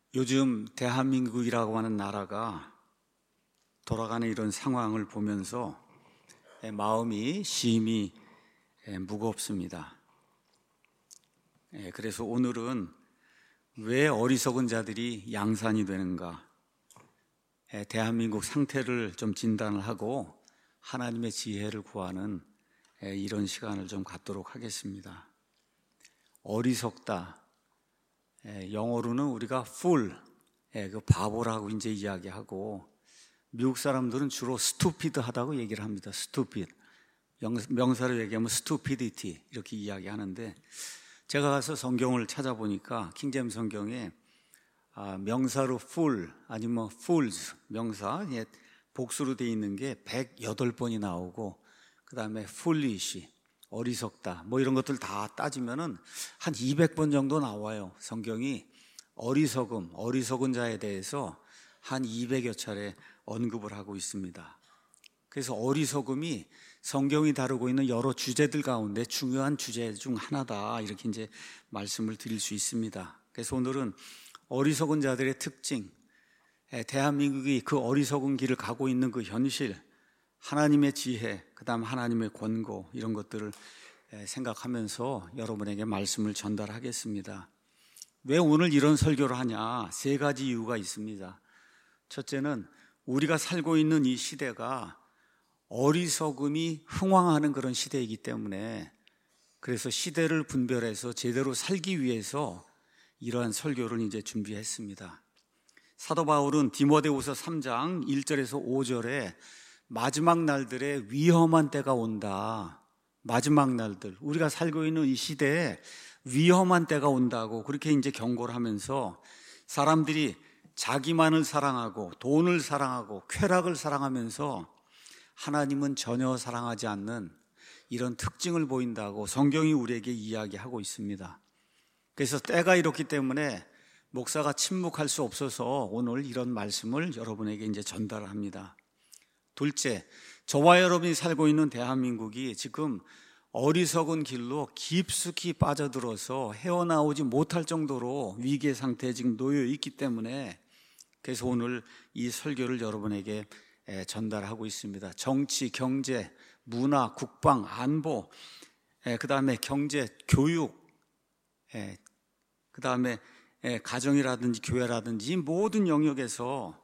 요즘 대한민국이라고 하는 나라가 돌아가는 이런 상황을 보면서 마음이 심히 무겁습니다. 그래서 오늘은 왜 어리석은 자들이 양산이 되는가, 대한민국 상태를 좀 진단을 하고 하나님의 지혜를 구하는 이런 시간을 좀 갖도록 하겠습니다. 어리석다, 영어로는 우리가 fool, 그 바보라고 이제 이야기하고, 미국 사람들은 주로 stupid하다고 얘기를 합니다. stupid. 명사로 얘기하면 stupidity 이렇게 이야기하는데, 제가 가서 성경을 찾아보니까 킹제임스 성경에 명사로 fool 아니면 fools 명사 복수로 되어 있는 게 108번이 나오고, 그 다음에 foolish 어리석다 뭐 이런 것들 다 따지면은 한 200번 정도 나와요. 성경이 어리석은 자에 대해서 한 200여 차례 언급을 하고 있습니다. 그래서 어리석음이 성경이 다루고 있는 여러 주제들 가운데 중요한 주제 중 하나다, 이렇게 이제 말씀을 드릴 수 있습니다. 그래서 오늘은 어리석은 자들의 특징, 대한민국이 그 어리석은 길을 가고 있는 그 현실, 하나님의 지혜, 그 다음 하나님의 권고, 이런 것들을 생각하면서 여러분에게 말씀을 전달하겠습니다. 왜 오늘 이런 설교를 하냐? 세 가지 이유가 있습니다. 첫째는 우리가 살고 있는 이 시대가 어리석음이 흥왕하는 그런 시대이기 때문에, 그래서 시대를 분별해서 제대로 살기 위해서 이러한 설교를 이제 준비했습니다. 사도 바울은 디모데후서 3장 1절에서 5절에 마지막 날들에 위험한 때가 온다, 마지막 날들, 우리가 살고 있는 이 시대에 위험한 때가 온다고 그렇게 이제 경고를 하면서, 사람들이 자기만을 사랑하고 돈을 사랑하고 쾌락을 사랑하면서 하나님은 전혀 사랑하지 않는 이런 특징을 보인다고 성경이 우리에게 이야기하고 있습니다. 그래서 때가 이렇기 때문에 목사가 침묵할 수 없어서 오늘 이런 말씀을 여러분에게 이제 전달합니다. 둘째, 저와 여러분이 살고 있는 대한민국이 지금 어리석은 길로 깊숙이 빠져들어서 헤어나오지 못할 정도로 위기의 상태에 지금 놓여 있기 때문에, 그래서 오늘 이 설교를 여러분에게 전달하고 있습니다. 정치, 경제, 문화, 국방, 안보, 그 다음에 경제, 교육, 그 다음에 가정이라든지 교회라든지 모든 영역에서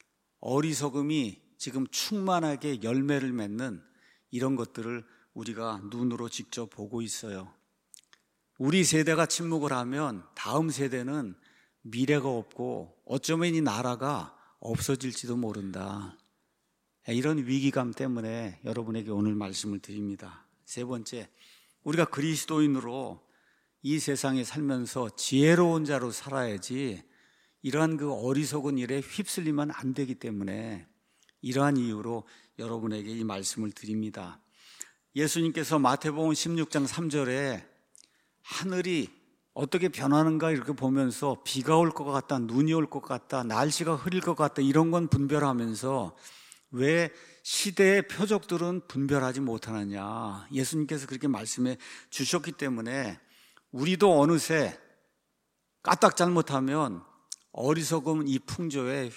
어리석음이 지금 충만하게 열매를 맺는 이런 것들을 우리가 눈으로 직접 보고 있어요. 우리 세대가 침묵을 하면 다음 세대는 미래가 없고 어쩌면 이 나라가 없어질지도 모른다. 이런 위기감 때문에 여러분에게 오늘 말씀을 드립니다. 세 번째, 우리가 그리스도인으로 이 세상에 살면서 지혜로운 자로 살아야지 이러한 그 어리석은 일에 휩쓸리면 안 되기 때문에, 이러한 이유로 여러분에게 이 말씀을 드립니다. 예수님께서 마태복음 16장 3절에 하늘이 어떻게 변하는가 이렇게 보면서 비가 올 것 같다, 눈이 올 것 같다, 날씨가 흐릴 것 같다, 이런 건 분별하면서 왜 시대의 표적들은 분별하지 못하느냐, 예수님께서 그렇게 말씀해 주셨기 때문에 우리도 어느새 까딱 잘못하면 어리석은 이 풍조에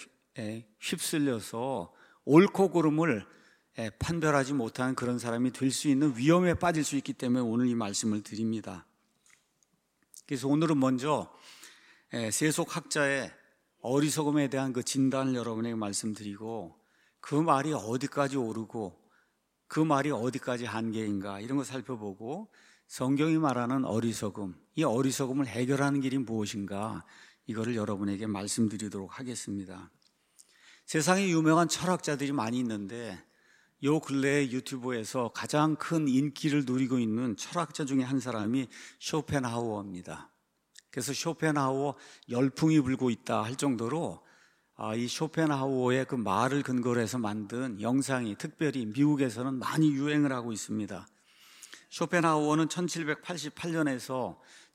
휩쓸려서 옳고 그름을 판별하지 못하는 그런 사람이 될 수 있는 위험에 빠질 수 있기 때문에 오늘 이 말씀을 드립니다. 그래서 오늘은 먼저 세속학자의 어리석음에 대한 그 진단을 여러분에게 말씀드리고, 그 말이 어디까지 옳고 그 말이 어디까지 한계인가 이런 거 살펴보고, 성경이 말하는 어리석음, 이 어리석음을 해결하는 길이 무엇인가, 이거를 여러분에게 말씀드리도록 하겠습니다. 세상에 유명한 철학자들이 많이 있는데, 요 근래에 유튜브에서 가장 큰 인기를 누리고 있는 철학자 중에 한 사람이 쇼펜하우어입니다. 그래서 쇼펜하우어 열풍이 불고 있다 할 정도로 이 쇼펜하우어의 그 말을 근거로 해서 만든 영상이 특별히 미국에서는 많이 유행을 하고 있습니다. 쇼펜하우어는 1788년에서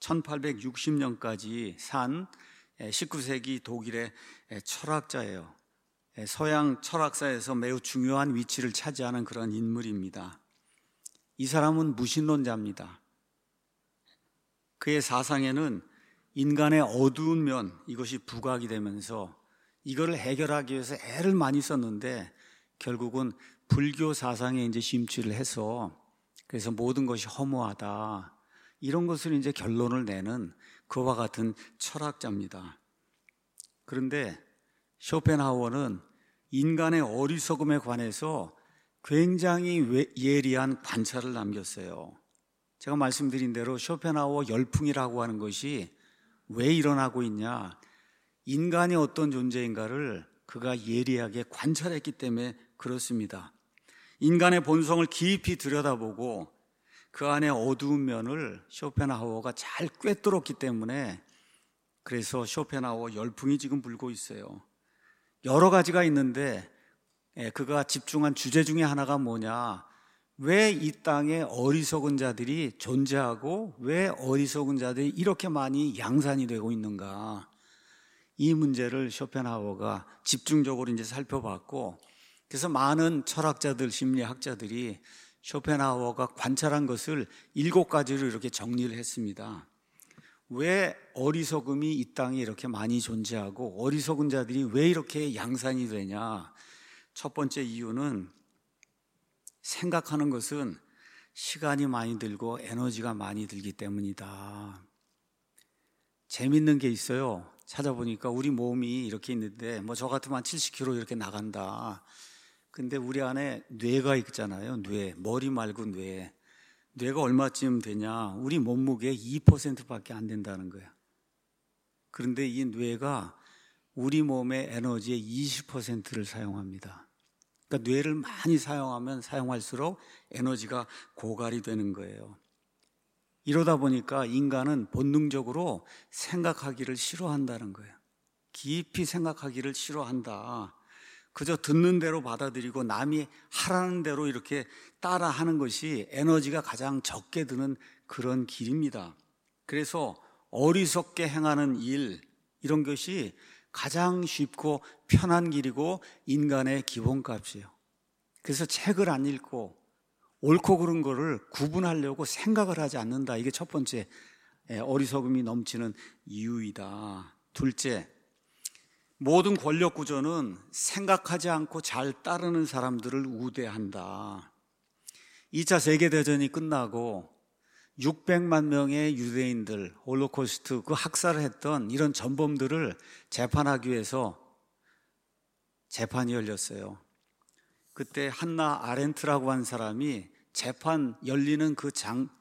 1860년까지 산 19세기 독일의 철학자예요. 서양 철학사에서 매우 중요한 위치를 차지하는 그런 인물입니다. 이 사람은 무신론자입니다. 그의 사상에는 인간의 어두운 면, 이것이 부각이 되면서 이거를 해결하기 위해서 애를 많이 썼는데 결국은 불교 사상에 이제 심취를 해서 그래서 모든 것이 허무하다, 이런 것을 이제 결론을 내는 그와 같은 철학자입니다. 그런데 쇼펜하우어는 인간의 어리석음에 관해서 굉장히 예리한 관찰을 남겼어요. 제가 말씀드린 대로 쇼펜하우어 열풍이라고 하는 것이 왜 일어나고 있냐, 인간이 어떤 존재인가를 그가 예리하게 관찰했기 때문에 그렇습니다. 인간의 본성을 깊이 들여다보고 그 안에 어두운 면을 쇼펜하우어가 잘 꿰뚫었기 때문에 그래서 쇼펜하우어 열풍이 지금 불고 있어요. 여러 가지가 있는데 그가 집중한 주제 중에 하나가 뭐냐, 왜 이 땅에 어리석은 자들이 존재하고 왜 어리석은 자들이 이렇게 많이 양산이 되고 있는가, 이 문제를 쇼펜하우어가 집중적으로 이제 살펴봤고, 그래서 많은 철학자들, 심리학자들이 쇼펜하우어가 관찰한 것을 7가지로 이렇게 정리를 했습니다. 왜 어리석음이 이 땅에 이렇게 많이 존재하고 어리석은 자들이 왜 이렇게 양산이 되냐? 첫 번째 이유는 생각하는 것은 시간이 많이 들고 에너지가 많이 들기 때문이다. 재밌는 게 있어요. 찾아보니까 우리 몸이 이렇게 있는데 저 같으면 한 70kg 이렇게 나간다. 근데 우리 안에 뇌가 있잖아요. 뇌, 머리 말고 뇌. 뇌가 얼마쯤 되냐? 우리 몸무게의 2%밖에 안 된다는 거예요. 그런데 이 뇌가 우리 몸의 에너지의 20%를 사용합니다. 그러니까 뇌를 많이 사용하면 사용할수록 에너지가 고갈이 되는 거예요. 이러다 보니까 인간은 본능적으로 생각하기를 싫어한다는 거예요. 깊이 생각하기를 싫어한다. 그저 듣는 대로 받아들이고 남이 하라는 대로 이렇게 따라하는 것이 에너지가 가장 적게 드는 그런 길입니다. 그래서 어리석게 행하는 일, 이런 것이 가장 쉽고 편한 길이고 인간의 기본값이에요. 그래서 책을 안 읽고 옳고 그른 거를 구분하려고 생각을 하지 않는다. 이게 첫 번째 어리석음이 넘치는 이유이다. 둘째, 모든 권력 구조는 생각하지 않고 잘 따르는 사람들을 우대한다. 2차 세계대전이 끝나고 600만 명의 유대인들, 홀로코스트 그 학살을 했던 이런 전범들을 재판하기 위해서 재판이 열렸어요. 그때 한나 아렌트라고 한 사람이 재판 열리는 그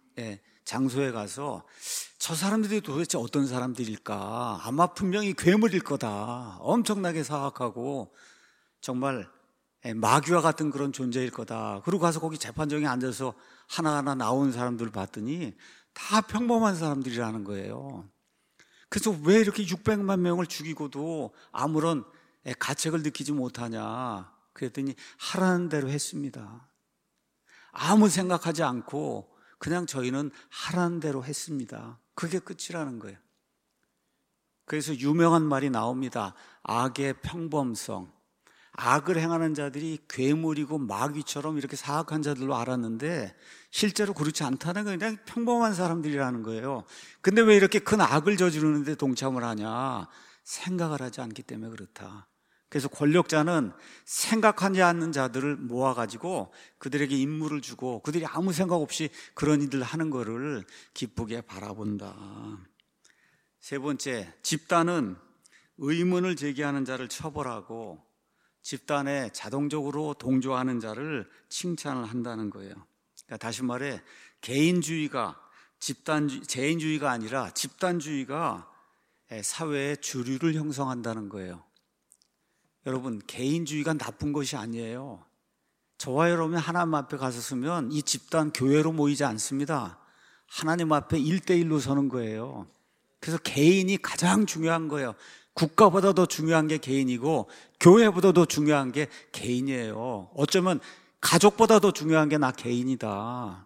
장소에 가서 저 사람들이 도대체 어떤 사람들일까? 아마 분명히 괴물일 거다. 엄청나게 사악하고 정말 마귀와 같은 그런 존재일 거다. 그리고 가서 거기 재판정에 앉아서 하나하나 나온 사람들을 봤더니 다 평범한 사람들이라는 거예요. 그래서 왜 이렇게 600만 명을 죽이고도 아무런 가책을 느끼지 못하냐? 그랬더니 하라는 대로 했습니다. 아무 생각하지 않고 그냥 저희는 하라는 대로 했습니다. 그게 끝이라는 거예요. 그래서 유명한 말이 나옵니다. 악의 평범성. 악을 행하는 자들이 괴물이고 마귀처럼 이렇게 사악한 자들로 알았는데 실제로 그렇지 않다는 거예요. 그냥 평범한 사람들이라는 거예요. 근데 왜 이렇게 큰 악을 저지르는데 동참을 하냐? 생각을 하지 않기 때문에 그렇다. 그래서 권력자는 생각하지 않는 자들을 모아가지고 그들에게 임무를 주고 그들이 아무 생각 없이 그런 일을 하는 거를 기쁘게 바라본다. 세 번째, 집단은 의문을 제기하는 자를 처벌하고 집단에 자동적으로 동조하는 자를 칭찬을 한다는 거예요. 그러니까 다시 말해 개인주의가 개인주의가 아니라 집단주의가 사회의 주류를 형성한다는 거예요. 여러분, 개인주의가 나쁜 것이 아니에요. 저와 여러분이 하나님 앞에 가서 서면 이 집단 교회로 모이지 않습니다. 하나님 앞에 1대1로 서는 거예요. 그래서 개인이 가장 중요한 거예요. 국가보다 더 중요한 게 개인이고 교회보다 더 중요한 게 개인이에요. 어쩌면 가족보다 더 중요한 게 나 개인이다.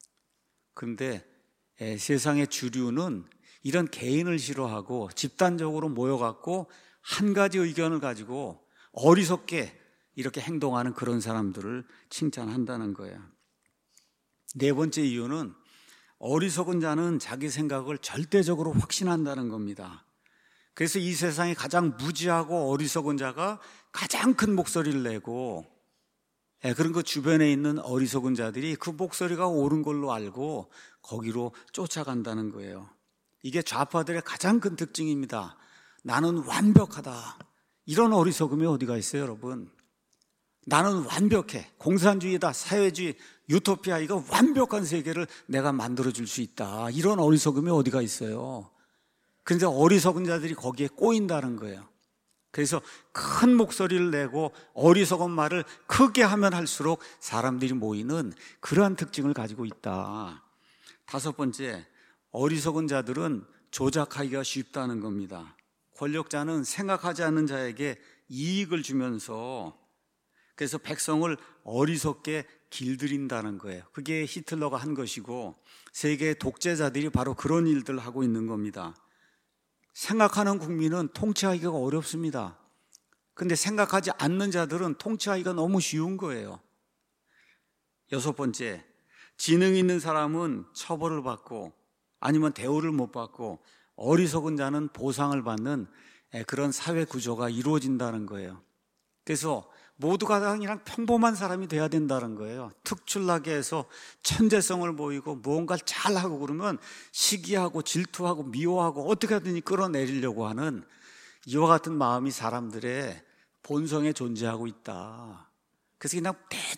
그런데 세상의 주류는 이런 개인을 싫어하고 집단적으로 모여갖고 한 가지 의견을 가지고 어리석게 이렇게 행동하는 그런 사람들을 칭찬한다는 거예요. 네 번째 이유는 어리석은 자는 자기 생각을 절대적으로 확신한다는 겁니다. 그래서 이 세상에 가장 무지하고 어리석은 자가 가장 큰 목소리를 내고, 그런 그 주변에 있는 어리석은 자들이 그 목소리가 옳은 걸로 알고 거기로 쫓아간다는 거예요. 이게 좌파들의 가장 큰 특징입니다. 나는 완벽하다. 이런 어리석음이 어디가 있어요, 여러분? 나는 완벽해. 공산주의다, 사회주의, 유토피아, 이거 완벽한 세계를 내가 만들어줄 수 있다. 이런 어리석음이 어디가 있어요? 그런데 어리석은 자들이 거기에 꼬인다는 거예요. 그래서 큰 목소리를 내고 어리석은 말을 크게 하면 할수록 사람들이 모이는 그러한 특징을 가지고 있다. 다섯 번째, 어리석은 자들은 조작하기가 쉽다는 겁니다. 권력자는 생각하지 않는 자에게 이익을 주면서, 그래서 백성을 어리석게 길들인다는 거예요. 그게 히틀러가 한 것이고, 세계의 독재자들이 바로 그런 일들을 하고 있는 겁니다. 생각하는 국민은 통치하기가 어렵습니다. 근데 생각하지 않는 자들은 통치하기가 너무 쉬운 거예요. 여섯 번째, 지능 있는 사람은 처벌을 받고 아니면 대우를 못 받고 어리석은 자는 보상을 받는 그런 사회 구조가 이루어진다는 거예요. 그래서 모두가 그냥 평범한 사람이 돼야 된다는 거예요. 특출나게 해서 천재성을 보이고 무언가를 잘하고 그러면 시기하고 질투하고 미워하고 어떻게 하든지 끌어내리려고 하는 이와 같은 마음이 사람들의 본성에 존재하고 있다. 그래서 그냥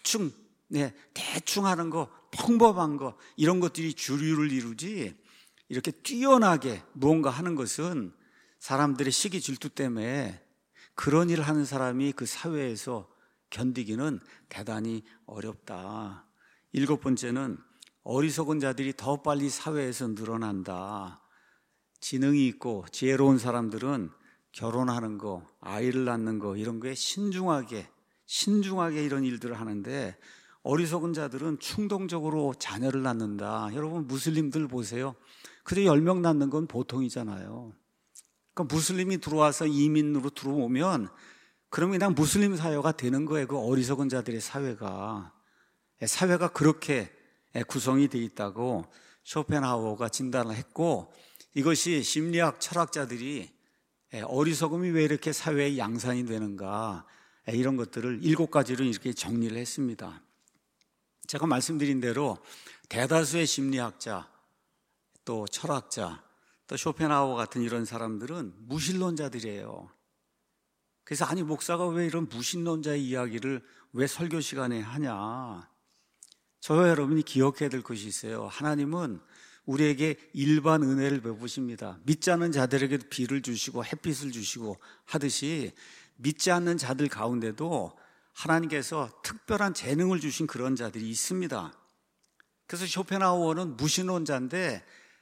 대충 하는 거, 평범한 거, 이런 것들이 주류를 이루지, 이렇게 뛰어나게 무언가 하는 것은 사람들의 시기 질투 때문에 그런 일을 하는 사람이 그 사회에서 견디기는 대단히 어렵다. 일곱 번째는 어리석은 자들이 더 빨리 사회에서 늘어난다. 지능이 있고 지혜로운 사람들은 결혼하는 거, 아이를 낳는 거, 이런 거에 신중하게 이런 일들을 하는데, 어리석은 자들은 충동적으로 자녀를 낳는다. 여러분, 무슬림들 보세요. 그래 10명 낳는 건 보통이잖아요. 그러니까 무슬림이 들어와서 이민으로 들어오면 그러면 그냥 무슬림 사회가 되는 거예요. 그 어리석은 자들의 사회가 그렇게 구성이 되어 있다고 쇼펜하우어가 진단을 했고, 이것이 심리학 철학자들이 어리석음이 왜 이렇게 사회의 양산이 되는가, 이런 것들을 7가지로 이렇게 정리를 했습니다. 제가 말씀드린 대로 대다수의 심리학자, 또 철학자, 또 쇼펜하우어 같은 이런 사람들은 무신론자들이에요. 그래서 아니, 목사가 왜 이런 무신론자의 이야기를 왜 설교 시간에 하냐? 저와 여러분이 기억해야 될 것이 있어요. 하나님은 우리에게 일반 은혜를 베푸십니다. 믿지 않는 자들에게도 비를 주시고 햇빛을 주시고 하듯이 믿지 않는 자들 가운데도 하나님께서 특별한 재능을 주신 그런 자들이 있습니다. 그래서 쇼펜하우어는 무신론자인데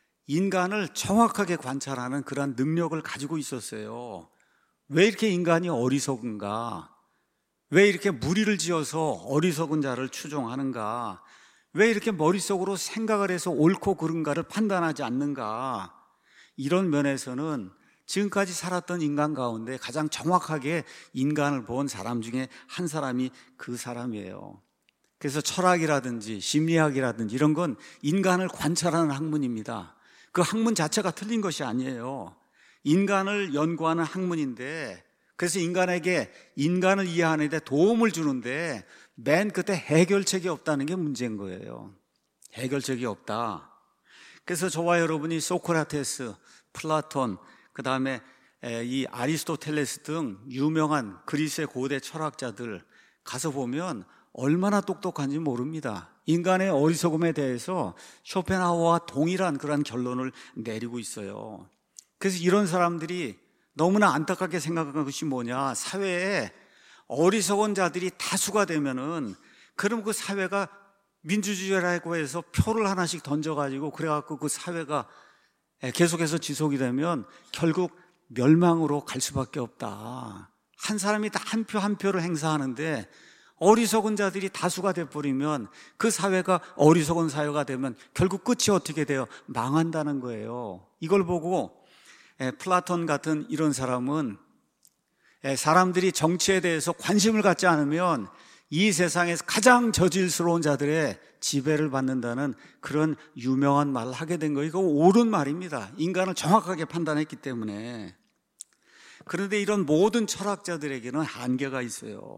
인간을 정확하게 관찰하는 그런 능력을 가지고 있었어요. 왜 이렇게 인간이 어리석은가? 왜 이렇게 무리를 지어서 어리석은 자를 추종하는가? 왜 이렇게 머릿속으로 생각을 해서 옳고 그른가를 판단하지 않는가? 이런 면에서는 지금까지 살았던 인간 가운데 가장 정확하게 인간을 본 사람 중에 한 사람이 그 사람이에요. 그래서 철학이라든지 심리학이라든지 이런 건 인간을 관찰하는 학문입니다. 그 학문 자체가 틀린 것이 아니에요. 인간을 연구하는 학문인데, 그래서 인간에게 인간을 이해하는 데 도움을 주는데 맨 끝에 해결책이 없다는 게 문제인 거예요. 해결책이 없다. 그래서 저와 여러분이 소크라테스, 플라톤, 그 다음에 이 아리스토텔레스 등 유명한 그리스의 고대 철학자들 가서 보면 얼마나 똑똑한지 모릅니다. 인간의 어리석음에 대해서 쇼펜하우어와 동일한 그런 결론을 내리고 있어요. 그래서 이런 사람들이 너무나 안타깝게 생각한 것이 뭐냐, 사회에 어리석은 자들이 다수가 되면은 그럼 그 사회가 민주주의라고 해서 표를 하나씩 던져가지고 그래갖고 그 사회가 계속해서 지속이 되면 결국 멸망으로 갈 수밖에 없다. 한 사람이 다 한 표 한 표를 행사하는데 어리석은 자들이 다수가 돼버리면 그 사회가 어리석은 사회가 되면 결국 끝이 어떻게 돼요? 망한다는 거예요. 이걸 보고 플라톤 같은 이런 사람은 사람들이 정치에 대해서 관심을 갖지 않으면 이 세상에서 가장 저질스러운 자들의 지배를 받는다는 그런 유명한 말을 하게 된 거예요. 이거 옳은 말입니다. 인간을 정확하게 판단했기 때문에. 그런데 이런 모든 철학자들에게는 한계가 있어요.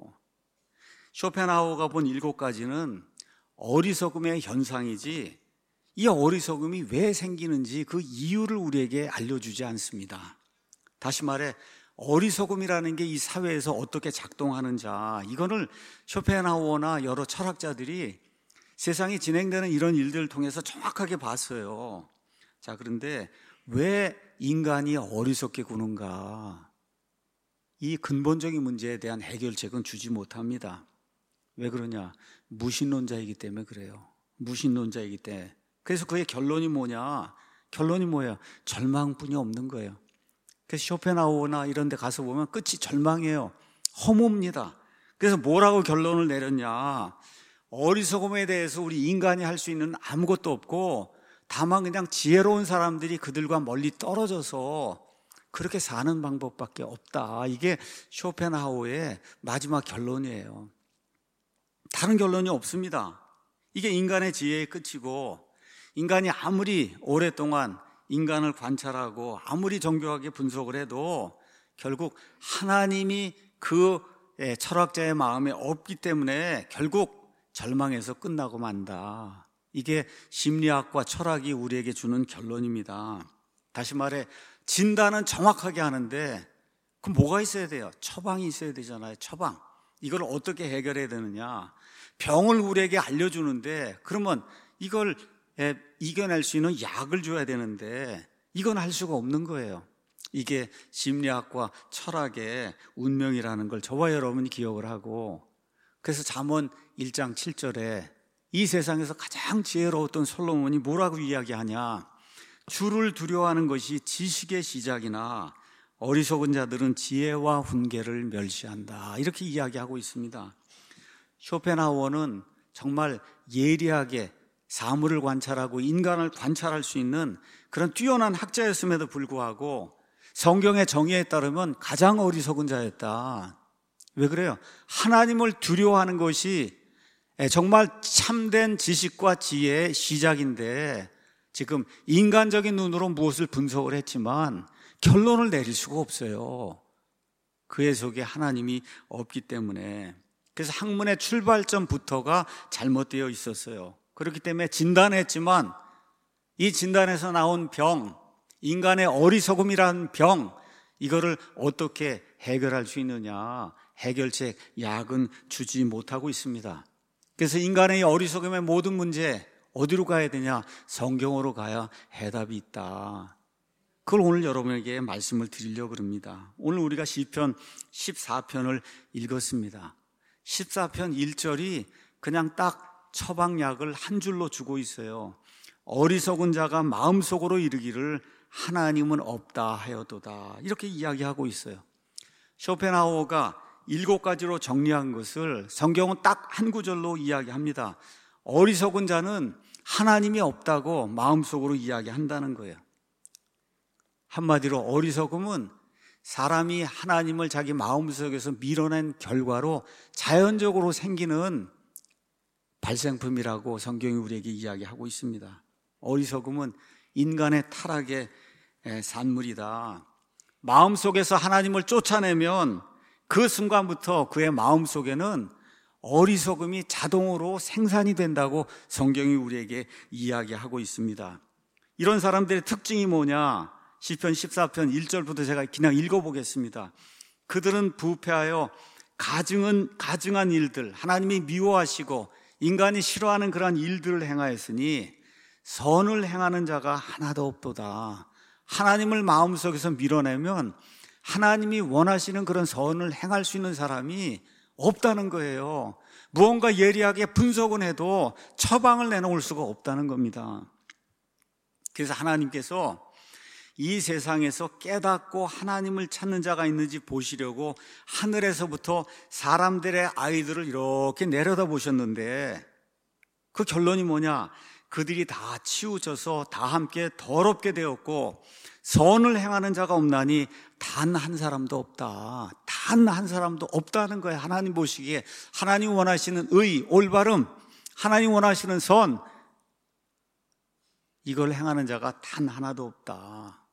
쇼펜하우어가 본 7가지는 어리석음의 현상이지, 이 어리석음이 왜 생기는지 그 이유를 우리에게 알려주지 않습니다. 다시 말해, 어리석음이라는 게 이 사회에서 어떻게 작동하는지, 이거를 쇼펜하우어나 여러 철학자들이 세상에 진행되는 이런 일들을 통해서 정확하게 봤어요. 자, 그런데 왜 인간이 어리석게 구는가? 이 근본적인 문제에 대한 해결책은 주지 못합니다. 왜 그러냐? 무신론자이기 때문에 그래요. 무신론자이기 때문에. 그래서 그의 결론이 뭐냐? 결론이 뭐예요? 절망뿐이 없는 거예요. 그래서 쇼펜하우어나 이런 데 가서 보면 끝이 절망이에요. 허무입니다. 그래서 뭐라고 결론을 내렸냐? 어리석음에 대해서 우리 인간이 할 수 있는 아무것도 없고, 다만 그냥 지혜로운 사람들이 그들과 멀리 떨어져서 그렇게 사는 방법밖에 없다. 이게 쇼펜하우어의 마지막 결론이에요. 다른 결론이 없습니다. 이게 인간의 지혜의 끝이고, 인간이 아무리 오랫동안 인간을 관찰하고 아무리 정교하게 분석을 해도 결국 하나님이 그 철학자의 마음에 없기 때문에 결국 절망해서 끝나고 만다. 이게 심리학과 철학이 우리에게 주는 결론입니다. 다시 말해, 진단은 정확하게 하는데 그럼 뭐가 있어야 돼요? 처방이 있어야 되잖아요. 처방. 이걸 어떻게 해결해야 되느냐? 병을 우리에게 알려주는데 그러면 이걸 이겨낼 수 있는 약을 줘야 되는데 이건 할 수가 없는 거예요. 이게 심리학과 철학의 운명이라는 걸 저와 여러분이 기억을 하고, 그래서 잠언 1장 7절에 이 세상에서 가장 지혜로웠던 솔로몬이 뭐라고 이야기하냐? 주를 두려워하는 것이 지식의 시작이나 어리석은 자들은 지혜와 훈계를 멸시한다. 이렇게 이야기하고 있습니다. 쇼펜하우어는 정말 예리하게 사물을 관찰하고 인간을 관찰할 수 있는 그런 뛰어난 학자였음에도 불구하고 성경의 정의에 따르면 가장 어리석은 자였다. 왜 그래요? 하나님을 두려워하는 것이 정말 참된 지식과 지혜의 시작인데 지금 인간적인 눈으로 무엇을 분석을 했지만 결론을 내릴 수가 없어요. 그의 속에 하나님이 없기 때문에. 그래서 학문의 출발점부터가 잘못되어 있었어요. 그렇기 때문에 진단했지만 이 진단에서 나온 병, 인간의 어리석음이라는 병, 이거를 어떻게 해결할 수 있느냐? 해결책, 약은 주지 못하고 있습니다. 그래서 인간의 어리석음의 모든 문제 어디로 가야 되냐? 성경으로 가야 해답이 있다. 그걸 오늘 여러분에게 말씀을 드리려고 합니다. 오늘 우리가 시편 14편을 읽었습니다. 14편 1절이 그냥 딱 처방약을 한 줄로 주고 있어요. 어리석은 자가 마음속으로 이르기를 하나님은 없다 하여도다. 이렇게 이야기하고 있어요. 쇼펜하우어가 7가지로 정리한 것을 성경은 딱 한 구절로 이야기합니다. 어리석은 자는 하나님이 없다고 마음속으로 이야기한다는 거예요. 한마디로 어리석음은 사람이 하나님을 자기 마음속에서 밀어낸 결과로 자연적으로 생기는 발생품이라고 성경이 우리에게 이야기하고 있습니다. 어리석음은 인간의 타락의 산물이다. 마음속에서 하나님을 쫓아내면 그 순간부터 그의 마음속에는 어리석음이 자동으로 생산이 된다고 성경이 우리에게 이야기하고 있습니다. 이런 사람들의 특징이 뭐냐? 시편 14편 1절부터 제가 그냥 읽어보겠습니다. 그들은 부패하여 가증한 일들, 하나님이 미워하시고 인간이 싫어하는 그러한 일들을 행하였으니 선을 행하는 자가 하나도 없도다. 하나님을 마음속에서 밀어내면 하나님이 원하시는 그런 선을 행할 수 있는 사람이 없다는 거예요. 무언가 예리하게 분석은 해도 처방을 내놓을 수가 없다는 겁니다. 그래서 하나님께서 이 세상에서 깨닫고 하나님을 찾는 자가 있는지 보시려고 하늘에서부터 사람들의 아이들을 이렇게 내려다보셨는데 그 결론이 뭐냐? 그들이 다 치우쳐서 다 함께 더럽게 되었고 선을 행하는 자가 없나니 단 한 사람도 없다. 다 단 한 사람도 없다는 거예요. 하나님 보시기에 하나님 원하시는 의, 올바름, 하나님 원하시는 선, 이걸 행하는 자가 단 하나도 없다.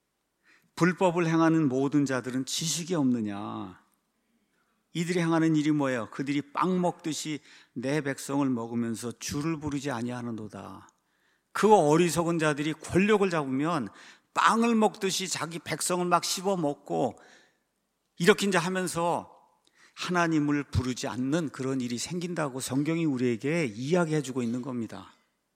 불법을 행하는 모든 자들은 지식이 없느냐? 이들이 행하는 일이 뭐예요? 그들이 빵 먹듯이 내 백성을 먹으면서 주를 부르지 아니하는도다. 그 어리석은 자들이 권력을 잡으면 빵을 먹듯이 자기 백성을 막 씹어 먹고 이렇게 이제 하면서 하나님을 부르지 않는 그런 일이 생긴다고 성경이 우리에게 이야기해 주고 있는 겁니다.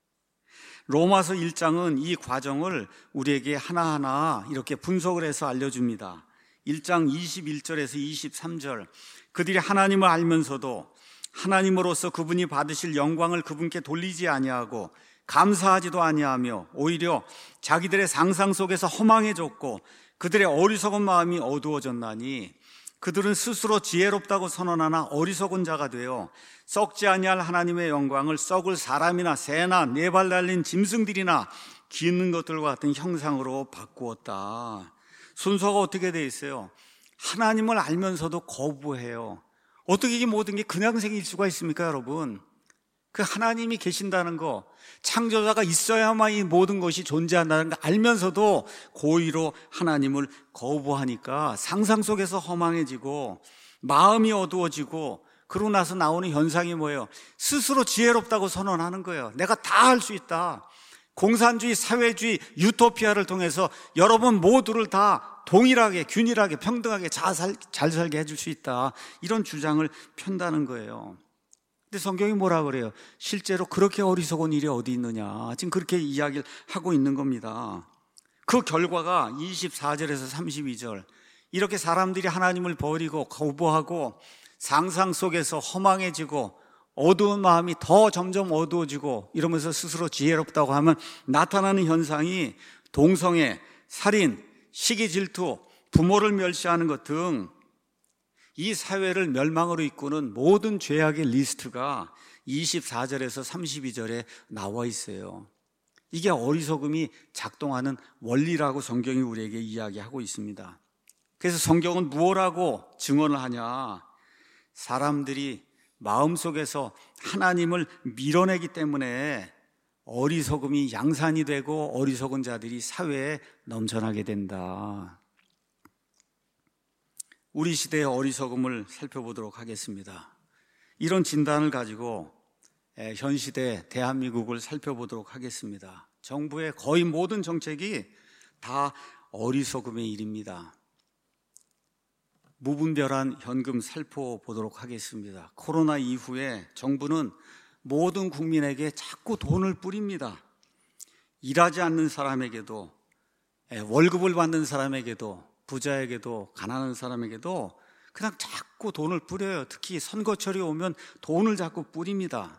로마서 1장은 이 과정을 우리에게 하나하나 이렇게 분석을 해서 알려줍니다. 1장 21절에서 23절, 그들이 하나님을 알면서도 하나님으로서 그분이 받으실 영광을 그분께 돌리지 아니하고 감사하지도 아니하며 오히려 자기들의 상상 속에서 허망해졌고 그들의 어리석은 마음이 어두워졌나니 그들은 스스로 지혜롭다고 선언하나 어리석은 자가 되어 썩지 아니할 하나님의 영광을 썩을 사람이나 새나 네 발 달린 짐승들이나 기는 것들과 같은 형상으로 바꾸었다. 순서가 어떻게 돼 있어요? 하나님을 알면서도 거부해요. 어떻게 이 모든 게 그냥 생길 수가 있습니까, 여러분? 그 하나님이 계신다는 거, 창조자가 있어야만 이 모든 것이 존재한다는 거 알면서도 고의로 하나님을 거부하니까 상상 속에서 허망해지고 마음이 어두워지고 그러고 나서 나오는 현상이 뭐예요? 스스로 지혜롭다고 선언하는 거예요. 내가 다 할 수 있다. 공산주의, 사회주의, 유토피아를 통해서 여러분 모두를 다 동일하게, 균일하게, 평등하게 잘 살게 해줄 수 있다. 이런 주장을 편다는 거예요. 근데 성경이 뭐라 그래요? 실제로 그렇게 어리석은 일이 어디 있느냐? 지금 그렇게 이야기를 하고 있는 겁니다. 그 결과가 24절에서 32절, 이렇게 사람들이 하나님을 버리고 거부하고 상상 속에서 허망해지고 어두운 마음이 더 점점 어두워지고 이러면서 스스로 지혜롭다고 하면 나타나는 현상이 동성애, 살인, 시기 질투, 부모를 멸시하는 것 등 이 사회를 멸망으로 이끄는 모든 죄악의 리스트가 24절에서 32절에 나와 있어요. 이게 어리석음이 작동하는 원리라고 성경이 우리에게 이야기하고 있습니다. 그래서 성경은 무엇라고 증언을 하냐? 사람들이 마음속에서 하나님을 밀어내기 때문에 어리석음이 양산이 되고 어리석은 자들이 사회에 넘쳐나게 된다. 우리 시대의 어리석음을 살펴보도록 하겠습니다. 이런 진단을 가지고 현 시대 대한민국을 살펴보도록 하겠습니다. 정부의 거의 모든 정책이 다 어리석음의 일입니다. 무분별한 현금 살펴보도록 하겠습니다. 코로나 이후에 정부는 모든 국민에게 자꾸 돈을 뿌립니다. 일하지 않는 사람에게도, 월급을 받는 사람에게도, 부자에게도, 가난한 사람에게도 그냥 자꾸 돈을 뿌려요. 특히 선거철이 오면 돈을 자꾸 뿌립니다.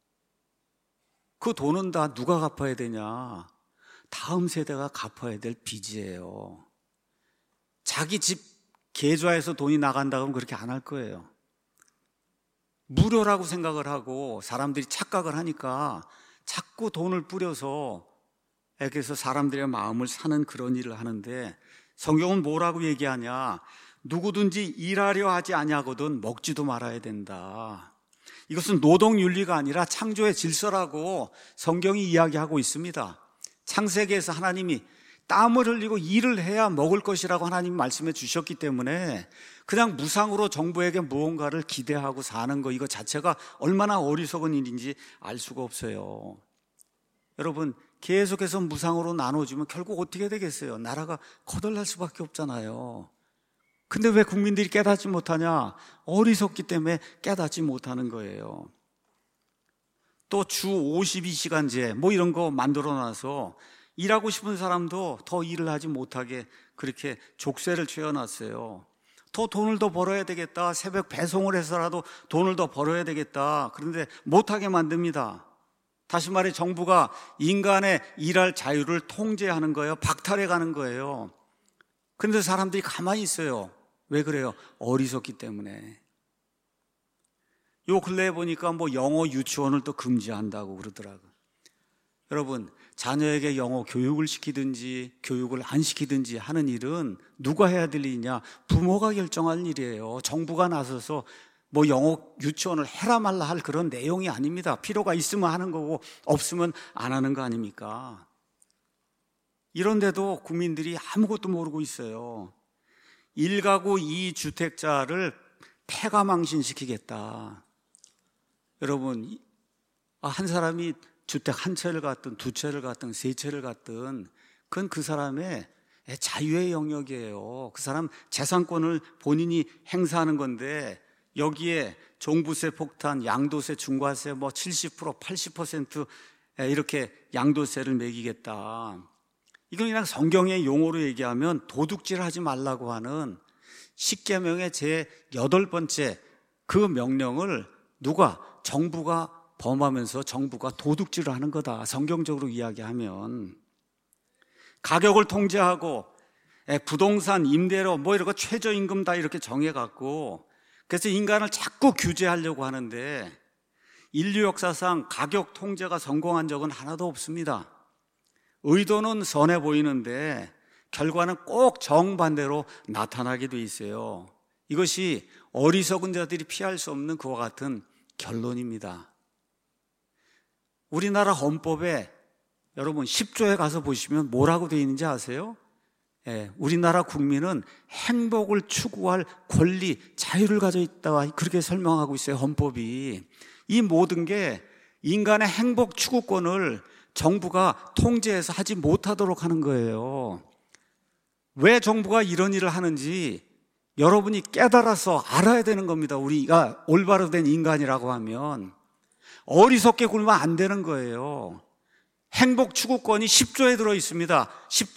그 돈은 다 누가 갚아야 되냐? 다음 세대가 갚아야 될 빚이에요. 자기 집 계좌에서 돈이 나간다 그러면 그렇게 안 할 거예요. 무료라고 생각을 하고 사람들이 착각을 하니까 자꾸 돈을 뿌려서 그래서 사람들의 마음을 사는 그런 일을 하는데 성경은 뭐라고 얘기하냐? 누구든지 일하려 하지 아니하거든 먹지도 말아야 된다. 이것은 노동윤리가 아니라 창조의 질서라고 성경이 이야기하고 있습니다. 창세기에서 하나님이 땀을 흘리고 일을 해야 먹을 것이라고 하나님이 말씀해 주셨기 때문에 그냥 무상으로 정부에게 무언가를 기대하고 사는 거, 이거 자체가 얼마나 어리석은 일인지 알 수가 없어요. 여러분, 계속해서 무상으로 나눠주면 결국 어떻게 되겠어요? 나라가 거덜날 수밖에 없잖아요. 근데 왜 국민들이 깨닫지 못하냐? 어리석기 때문에 깨닫지 못하는 거예요. 또 주 52시간제 뭐 이런 거 만들어놔서 일하고 싶은 사람도 더 일을 하지 못하게 그렇게 족쇄를 채워놨어요. 더 돈을 더 벌어야 되겠다. 새벽 배송을 해서라도 돈을 더 벌어야 되겠다. 그런데 못하게 만듭니다. 다시 말해 정부가 인간의 일할 자유를 통제하는 거예요. 박탈해가는 거예요. 그런데 사람들이 가만히 있어요. 왜 그래요? 어리석기 때문에. 요 근래에 보니까 뭐 영어 유치원을 또 금지한다고 그러더라고요. 여러분, 자녀에게 영어 교육을 시키든지 교육을 안 시키든지 하는 일은 누가 해야 될 일이냐? 부모가 결정할 일이에요. 정부가 나서서 뭐 영어 유치원을 해라 말라 할 그런 내용이 아닙니다. 필요가 있으면 하는 거고 없으면 안 하는 거 아닙니까? 이런데도 국민들이 아무것도 모르고 있어요. 1가구 2주택자를 폐가망신시키겠다. 여러분, 한 사람이 주택 한 채를 갖든 두 채를 갖든 세 채를 갖든 그건 그 사람의 자유의 영역이에요. 그 사람 재산권을 본인이 행사하는 건데 여기에 종부세 폭탄, 양도세, 중과세 뭐 70%, 80% 이렇게 양도세를 매기겠다. 이건 그냥 성경의 용어로 얘기하면 도둑질 하지 말라고 하는 10계명의 제 8번째 그 명령을 누가? 정부가 범하면서 정부가 도둑질을 하는 거다. 성경적으로 이야기하면. 가격을 통제하고 부동산, 임대료 뭐 이런 거 최저임금 다 이렇게 정해갖고 그래서 인간을 자꾸 규제하려고 하는데 인류 역사상 가격 통제가 성공한 적은 하나도 없습니다. 의도는 선해 보이는데 결과는 꼭 정반대로 나타나게 돼 있어요. 이것이 어리석은 자들이 피할 수 없는 그와 같은 결론입니다. 우리나라 헌법에 여러분 10조에 가서 보시면 뭐라고 되어 있는지 아세요? 우리나라 국민은 행복을 추구할 권리, 자유를 가져 있다 그렇게 설명하고 있어요. 헌법이. 이 모든 게 인간의 행복 추구권을 정부가 통제해서 하지 못하도록 하는 거예요. 왜 정부가 이런 일을 하는지 여러분이 깨달아서 알아야 되는 겁니다. 우리가 올바로 된 인간이라고 하면 어리석게 굴면 안 되는 거예요. 행복 추구권이 10조에 들어 있습니다.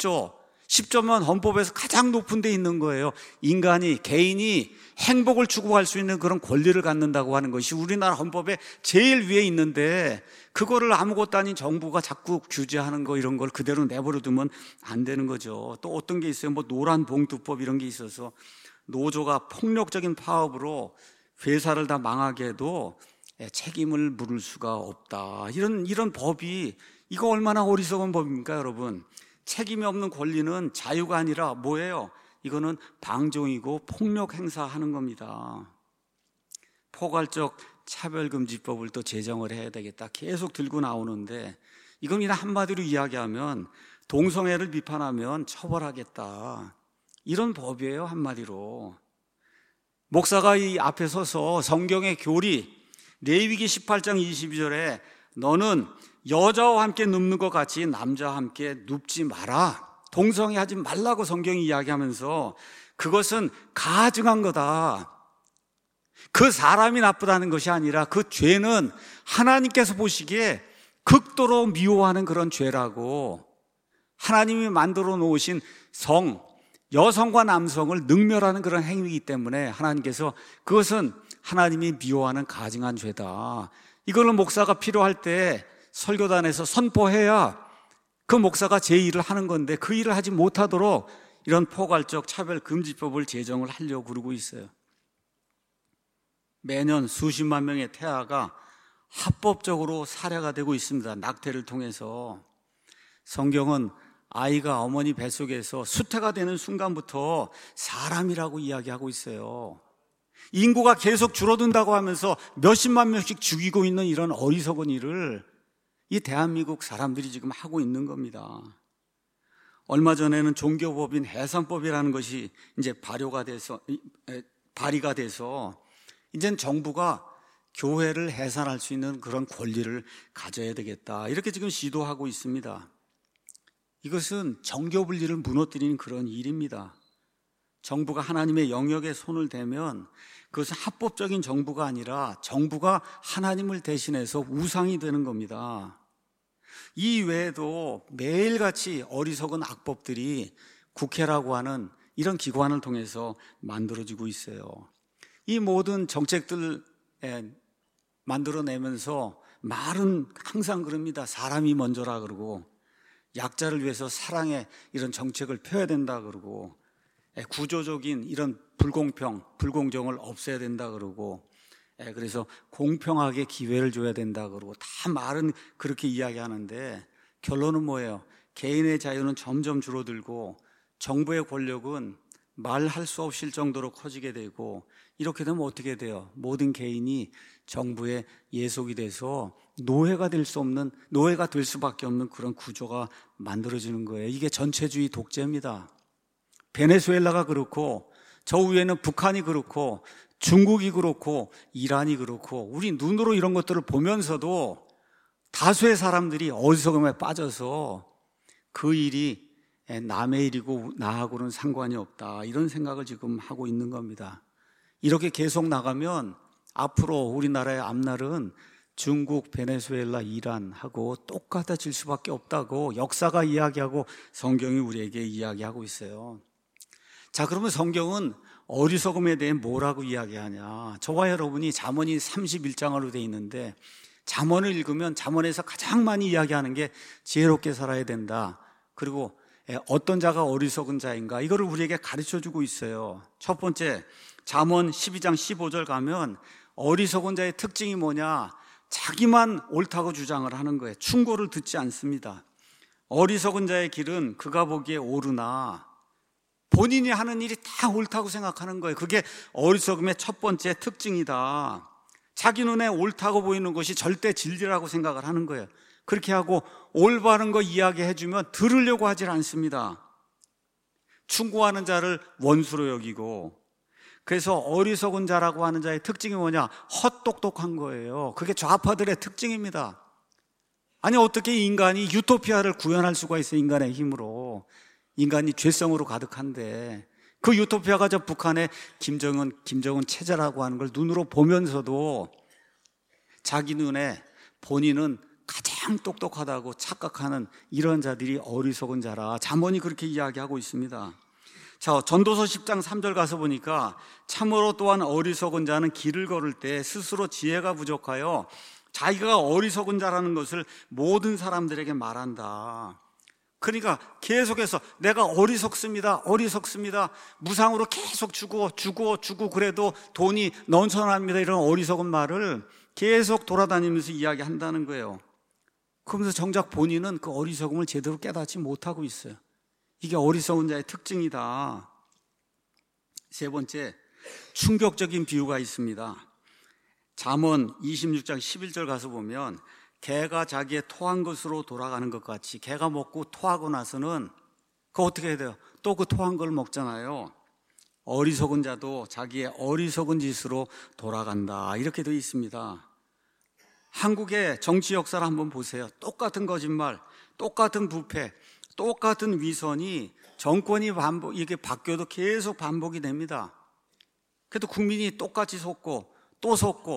10조면 헌법에서 가장 높은 데 있는 거예요. 인간이, 개인이 행복을 추구할 수 있는 그런 권리를 갖는다고 하는 것이 우리나라 헌법에 제일 위에 있는데 그거를 아무것도 아닌 정부가 자꾸 규제하는 거 이런 걸 그대로 내버려 두면 안 되는 거죠. 또 어떤 게 있어요. 뭐 노란봉투법 이런 게 있어서 노조가 폭력적인 파업으로 회사를 다 망하게 해도 책임을 물을 수가 없다. 이런 법이 이거 얼마나 어리석은 법입니까, 여러분? 책임이 없는 권리는 자유가 아니라 뭐예요? 이거는 방종이고 폭력 행사하는 겁니다. 포괄적 차별금지법을 또 제정을 해야 되겠다. 계속 들고 나오는데 이건 그냥 한마디로 이야기하면 동성애를 비판하면 처벌하겠다. 이런 법이에요, 한마디로. 목사가 이 앞에 서서 성경의 교리, 레위기 18장 22절에 너는 여자와 함께 눕는 것 같이 남자와 함께 눕지 마라. 동성애 하지 말라고 성경이 이야기하면서 그것은 가증한 거다. 그 사람이 나쁘다는 것이 아니라 그 죄는 하나님께서 보시기에 극도로 미워하는 그런 죄라고. 하나님이 만들어 놓으신 여성과 남성을 능멸하는 그런 행위이기 때문에 하나님께서 그것은 하나님이 미워하는 가증한 죄다. 이거를 목사가 필요할 때 설교단에서 선포해야 그 목사가 제 일을 하는 건데 그 일을 하지 못하도록 이런 포괄적 차별금지법을 제정을 하려고 그러고 있어요. 매년 수십만 명의 태아가 합법적으로 살해가 되고 있습니다. 낙태를 통해서. 성경은 아이가 어머니 뱃속에서 수태가 되는 순간부터 사람이라고 이야기하고 있어요. 인구가 계속 줄어든다고 하면서 몇십만 명씩 죽이고 있는 이런 어리석은 일을 이 대한민국 사람들이 지금 하고 있는 겁니다. 얼마 전에는 종교법인 해산법이라는 것이 이제 발의가 돼서 이제는 정부가 교회를 해산할 수 있는 그런 권리를 가져야 되겠다. 이렇게 지금 시도하고 있습니다. 이것은 정교 분리를 무너뜨리는 그런 일입니다. 정부가 하나님의 영역에 손을 대면 그것은 합법적인 정부가 아니라 정부가 하나님을 대신해서 우상이 되는 겁니다. 이 외에도 매일같이 어리석은 악법들이 국회라고 하는 이런 기관을 통해서 만들어지고 있어요. 이 모든 정책들 만들어내면서 말은 항상 그럽니다. 사람이 먼저라 그러고 약자를 위해서 사랑의 이런 정책을 펴야 된다 그러고 구조적인 이런 불공정을 없애야 된다 그러고 그래서 공평하게 기회를 줘야 된다 그러고 다 말은 그렇게 이야기하는데 결론은 뭐예요? 개인의 자유는 점점 줄어들고 정부의 권력은 말할 수 없을 정도로 커지게 되고, 이렇게 되면 어떻게 돼요? 모든 개인이 정부의 예속이 돼서 노예가 될 수밖에 없는 그런 구조가 만들어지는 거예요. 이게 전체주의 독재입니다. 베네수엘라가 그렇고, 저 위에는 북한이 그렇고, 중국이 그렇고, 이란이 그렇고, 우리 눈으로 이런 것들을 보면서도 다수의 사람들이 어리석음에 빠져서 그 일이 남의 일이고 나하고는 상관이 없다, 이런 생각을 지금 하고 있는 겁니다. 이렇게 계속 나가면 앞으로 우리나라의 앞날은 중국, 베네수엘라, 이란하고 똑같아질 수밖에 없다고 역사가 이야기하고 성경이 우리에게 이야기하고 있어요. 자, 그러면 성경은 어리석음에 대해 뭐라고 이야기하냐? 저와 여러분이 잠언이 31장으로 되어 있는데, 잠언을 읽으면 잠언에서 가장 많이 이야기하는 게 지혜롭게 살아야 된다, 그리고 어떤 자가 어리석은 자인가, 이거를 우리에게 가르쳐주고 있어요. 첫 번째, 잠언 12장 15절 가면 어리석은 자의 특징이 뭐냐? 자기만 옳다고 주장을 하는 거예요. 충고를 듣지 않습니다. 어리석은 자의 길은 그가 보기에 옳으나 본인이 하는 일이 다 옳다고 생각하는 거예요. 그게 어리석음의 첫 번째 특징이다. 자기 눈에 옳다고 보이는 것이 절대 진리라고 생각을 하는 거예요. 그렇게 하고 올바른 거 이야기해주면 들으려고 하질 않습니다. 충고하는 자를 원수로 여기고, 그래서 어리석은 자라고 하는 자의 특징이 뭐냐? 헛똑똑한 거예요. 그게 좌파들의 특징입니다. 아니, 어떻게 인간이 유토피아를 구현할 수가 있어요? 인간의 힘으로. 인간이 죄성으로 가득한데, 그 유토피아가 저 북한의 김정은 체제라고 하는 걸 눈으로 보면서도 자기 눈에 본인은 가장 똑똑하다고 착각하는 이런 자들이 어리석은 자라, 잠언이 그렇게 이야기하고 있습니다. 자, 전도서 10장 3절 가서 보니까 참으로 또한 어리석은 자는 길을 걸을 때 스스로 지혜가 부족하여 자기가 어리석은 자라는 것을 모든 사람들에게 말한다. 그러니까 계속해서 내가 어리석습니다, 무상으로 계속 주고 그래도 돈이 넘쳐납니다, 이런 어리석은 말을 계속 돌아다니면서 이야기한다는 거예요. 그러면서 정작 본인은 그 어리석음을 제대로 깨닫지 못하고 있어요. 이게 어리석은 자의 특징이다. 세 번째, 충격적인 비유가 있습니다. 잠언 26장 11절 가서 보면 개가 자기의 토한 것으로 돌아가는 것 같이, 개가 먹고 토하고 나서는 그거 어떻게 해야 돼요? 또 그 토한 걸 먹잖아요. 어리석은 자도 자기의 어리석은 짓으로 돌아간다, 이렇게 되어 있습니다. 한국의 정치 역사를 한번 보세요. 똑같은 거짓말, 똑같은 부패, 똑같은 위선이 정권이 이게 바뀌어도 계속 반복이 됩니다. 그래도 국민이 똑같이 속고 또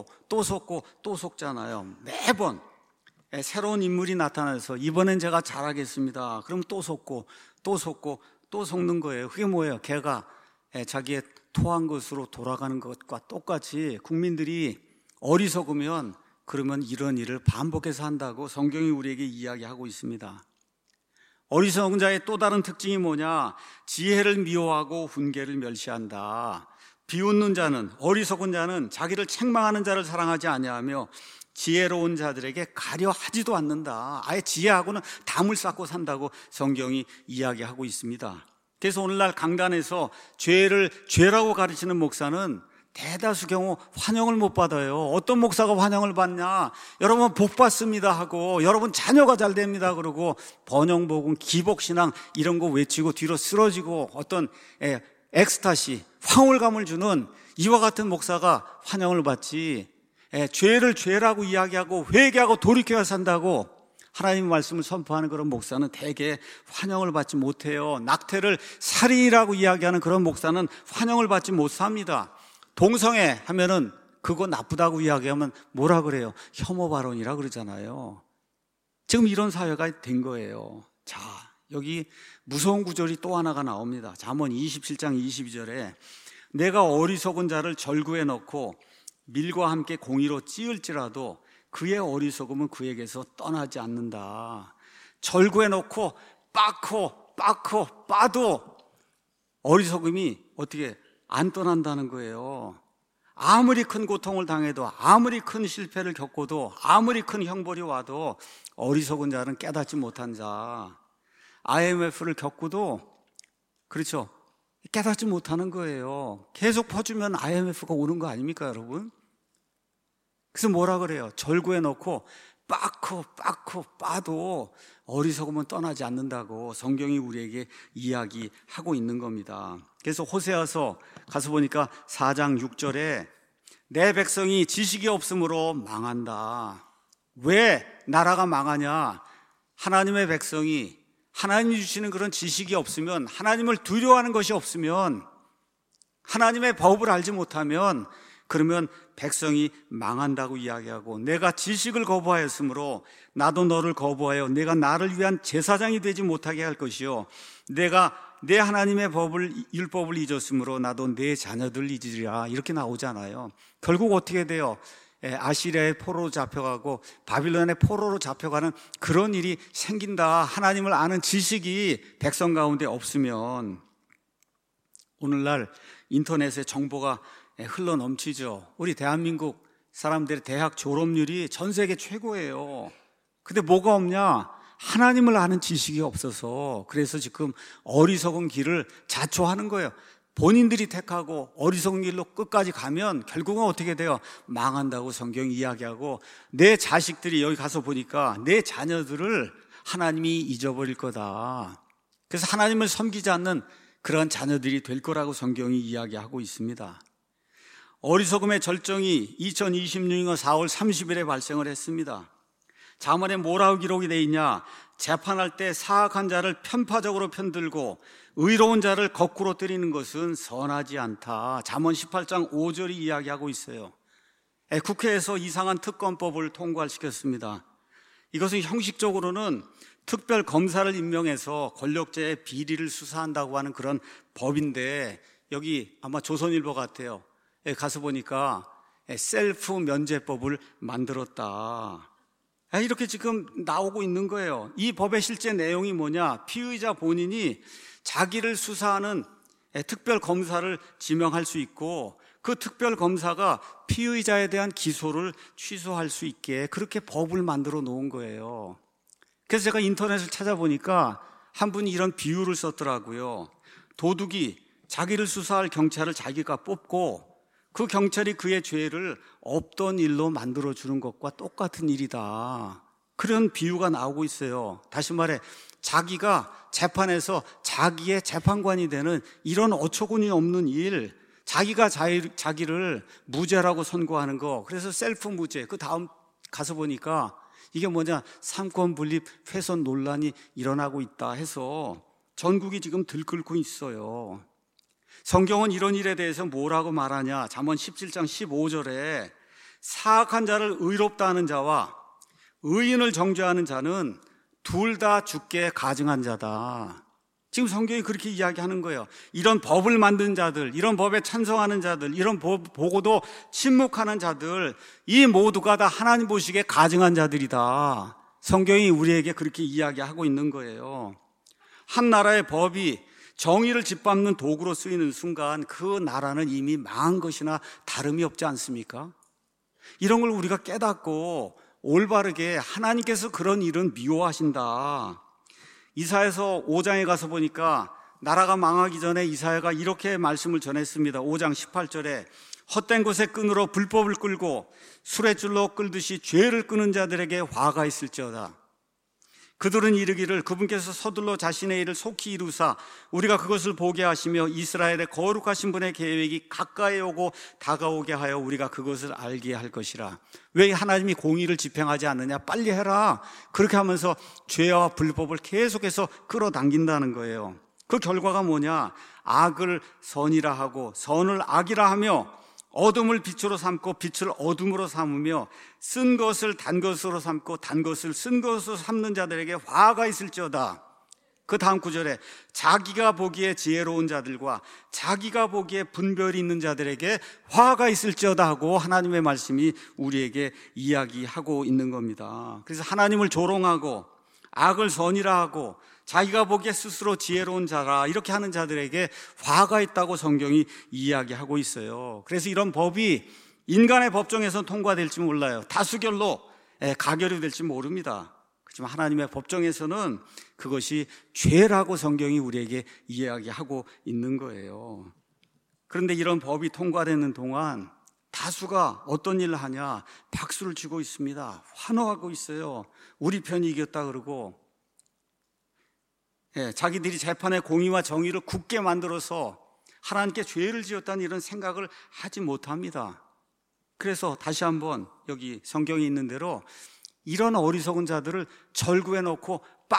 속잖아요. 매번 새로운 인물이 나타나서 이번엔 제가 잘하겠습니다, 그럼 또 속고 또 속는 거예요. 그게 뭐예요? 개가 자기의 토한 것으로 돌아가는 것과 똑같이 국민들이 어리석으면 그러면 이런 일을 반복해서 한다고 성경이 우리에게 이야기하고 있습니다. 어리석은 자의 또 다른 특징이 뭐냐? 지혜를 미워하고 훈계를 멸시한다. 비웃는 자는, 어리석은 자는 자기를 책망하는 자를 사랑하지 아니하며 지혜로운 자들에게 가려 하지도 않는다. 아예 지혜하고는 담을 쌓고 산다고 성경이 이야기하고 있습니다. 그래서 오늘날 강단에서 죄를 죄라고 가르치는 목사는 대다수 경우 환영을 못 받아요. 어떤 목사가 환영을 받냐? 여러분 복 받습니다 하고, 여러분 자녀가 잘 됩니다 그러고, 번영복음, 기복신앙 이런 거 외치고 뒤로 쓰러지고 어떤 엑스타시, 황홀감을 주는 이와 같은 목사가 환영을 받지, 죄를 죄라고 이야기하고 회개하고 돌이켜야 산다고 하나님의 말씀을 선포하는 그런 목사는 대개 환영을 받지 못해요. 낙태를 살인이라고 이야기하는 그런 목사는 환영을 받지 못합니다. 동성애 하면은 그거 나쁘다고 이야기하면 뭐라 그래요? 혐오 발언이라 그러잖아요. 지금 이런 사회가 된 거예요. 자, 여기 무서운 구절이 또 하나가 나옵니다. 잠언 27장 22절에 내가 어리석은 자를 절구에 넣고 밀과 함께 공의로 찌을지라도 그의 어리석음은 그에게서 떠나지 않는다. 절구에 넣고 빠도 어리석음이 어떻게 안 떠난다는 거예요. 아무리 큰 고통을 당해도, 아무리 큰 실패를 겪어도, 아무리 큰 형벌이 와도 어리석은 자는 깨닫지 못한 자, IMF를 겪고도, 그렇죠, 깨닫지 못하는 거예요. 계속 퍼주면 IMF가 오는 거 아닙니까, 여러분? 그래서 뭐라 그래요? 절구에 넣고 빻고 빠도 어리석으면 떠나지 않는다고 성경이 우리에게 이야기하고 있는 겁니다. 그래서 호세아서 가서 보니까 4장 6절에 내 백성이 지식이 없으므로 망한다. 왜 나라가 망하냐? 하나님의 백성이 하나님이 주시는 그런 지식이 없으면, 하나님을 두려워하는 것이 없으면, 하나님의 법을 알지 못하면, 그러면 백성이 망한다고 이야기하고, 내가 지식을 거부하였으므로 나도 너를 거부하여 내가 나를 위한 제사장이 되지 못하게 할 것이요, 내가 내 하나님의 율법을 잊었으므로 나도 내 자녀들을 잊으리라. 이렇게 나오잖아요. 결국 어떻게 돼요? 아시리아의 포로로 잡혀가고 바빌론의 포로로 잡혀가는 그런 일이 생긴다. 하나님을 아는 지식이 백성 가운데 없으면. 오늘날 인터넷에 정보가 흘러 넘치죠. 우리 대한민국 사람들의 대학 졸업률이 전 세계 최고예요. 근데 뭐가 없냐? 하나님을 아는 지식이 없어서, 그래서 지금 어리석은 길을 자초하는 거예요. 본인들이 택하고 어리석은 길로 끝까지 가면 결국은 어떻게 돼요? 망한다고 성경이 이야기하고, 내 자식들이, 여기 가서 보니까 내 자녀들을 하나님이 잊어버릴 거다. 그래서 하나님을 섬기지 않는 그런 자녀들이 될 거라고 성경이 이야기하고 있습니다. 어리석음의 절정이 2026년 4월 30일에 발생을 했습니다. 잠언에 뭐라고 기록이 되어 있냐? 재판할 때 사악한 자를 편파적으로 편들고 의로운 자를 거꾸로 때리는 것은 선하지 않다. 잠언 18장 5절이 이야기하고 있어요. 국회에서 이상한 특검법을 통과시켰습니다. 이것은 형식적으로는 특별 검사를 임명해서 권력자의 비리를 수사한다고 하는 그런 법인데, 여기 아마 조선일보 같아요. 가서 보니까 셀프 면제법을 만들었다. 이렇게 지금 나오고 있는 거예요. 이 법의 실제 내용이 뭐냐? 피의자 본인이 자기를 수사하는 특별 검사를 지명할 수 있고, 그 특별 검사가 피의자에 대한 기소를 취소할 수 있게 그렇게 법을 만들어 놓은 거예요. 그래서 제가 인터넷을 찾아보니까 한 분이 이런 비유를 썼더라고요. 도둑이 자기를 수사할 경찰을 자기가 뽑고 그 경찰이 그의 죄를 없던 일로 만들어주는 것과 똑같은 일이다. 그런 비유가 나오고 있어요. 다시 말해, 자기가 재판에서 자기의 재판관이 되는 이런 어처구니 없는 일, 자기가 자기를 무죄라고 선고하는 거, 그래서 셀프 무죄. 그 다음 가서 보니까 이게 뭐냐, 삼권 분립 훼손 논란이 일어나고 있다 해서 전국이 지금 들끓고 있어요. 성경은 이런 일에 대해서 뭐라고 말하냐? 잠언 17장 15절에 사악한 자를 의롭다 하는 자와 의인을 정죄하는 자는 둘 다 죽게 가증한 자다. 지금 성경이 그렇게 이야기하는 거예요. 이런 법을 만든 자들, 이런 법에 찬성하는 자들, 이런 법 보고도 침묵하는 자들, 이 모두가 다 하나님 보시기에 가증한 자들이다. 성경이 우리에게 그렇게 이야기하고 있는 거예요. 한 나라의 법이 정의를 짓밟는 도구로 쓰이는 순간 그 나라는 이미 망한 것이나 다름이 없지 않습니까? 이런 걸 우리가 깨닫고 올바르게, 하나님께서 그런 일은 미워하신다. 이사야서 5장에 가서 보니까 나라가 망하기 전에 이사야가 이렇게 말씀을 전했습니다. 5장 18절에 헛된 곳에 끈으로 불법을 끌고 수레줄로 끌듯이 죄를 끄는 자들에게 화가 있을지어다. 그들은 이르기를 그분께서 서둘러 자신의 일을 속히 이루사 우리가 그것을 보게 하시며 이스라엘의 거룩하신 분의 계획이 가까이 오고 다가오게 하여 우리가 그것을 알게 할 것이라. 왜 하나님이 공의를 집행하지 않느냐? 빨리 해라. 그렇게 하면서 죄와 불법을 계속해서 끌어당긴다는 거예요. 그 결과가 뭐냐? 악을 선이라 하고 선을 악이라 하며 어둠을 빛으로 삼고 빛을 어둠으로 삼으며 쓴 것을 단 것으로 삼고 단 것을 쓴 것으로 삼는 자들에게 화가 있을지어다. 그 다음 구절에 자기가 보기에 지혜로운 자들과 자기가 보기에 분별이 있는 자들에게 화가 있을지어다 하고 하나님의 말씀이 우리에게 이야기하고 있는 겁니다. 그래서 하나님을 조롱하고 악을 선이라 하고 자기가 보기에 스스로 지혜로운 자라 이렇게 하는 자들에게 화가 있다고 성경이 이야기하고 있어요. 그래서 이런 법이 인간의 법정에서는 통과될지 몰라요. 다수결로 가결이 될지 모릅니다. 그렇지만 하나님의 법정에서는 그것이 죄라고 성경이 우리에게 이야기하고 있는 거예요. 그런데 이런 법이 통과되는 동안 다수가 어떤 일을 하냐? 박수를 치고 있습니다. 환호하고 있어요. 우리 편이 이겼다 그러고, 자기들이 재판의 공의와 정의를 굳게 만들어서 하나님께 죄를 지었다는 이런 생각을 하지 못합니다. 그래서 다시 한번 여기 성경에 있는 대로 이런 어리석은 자들을 절구해 놓고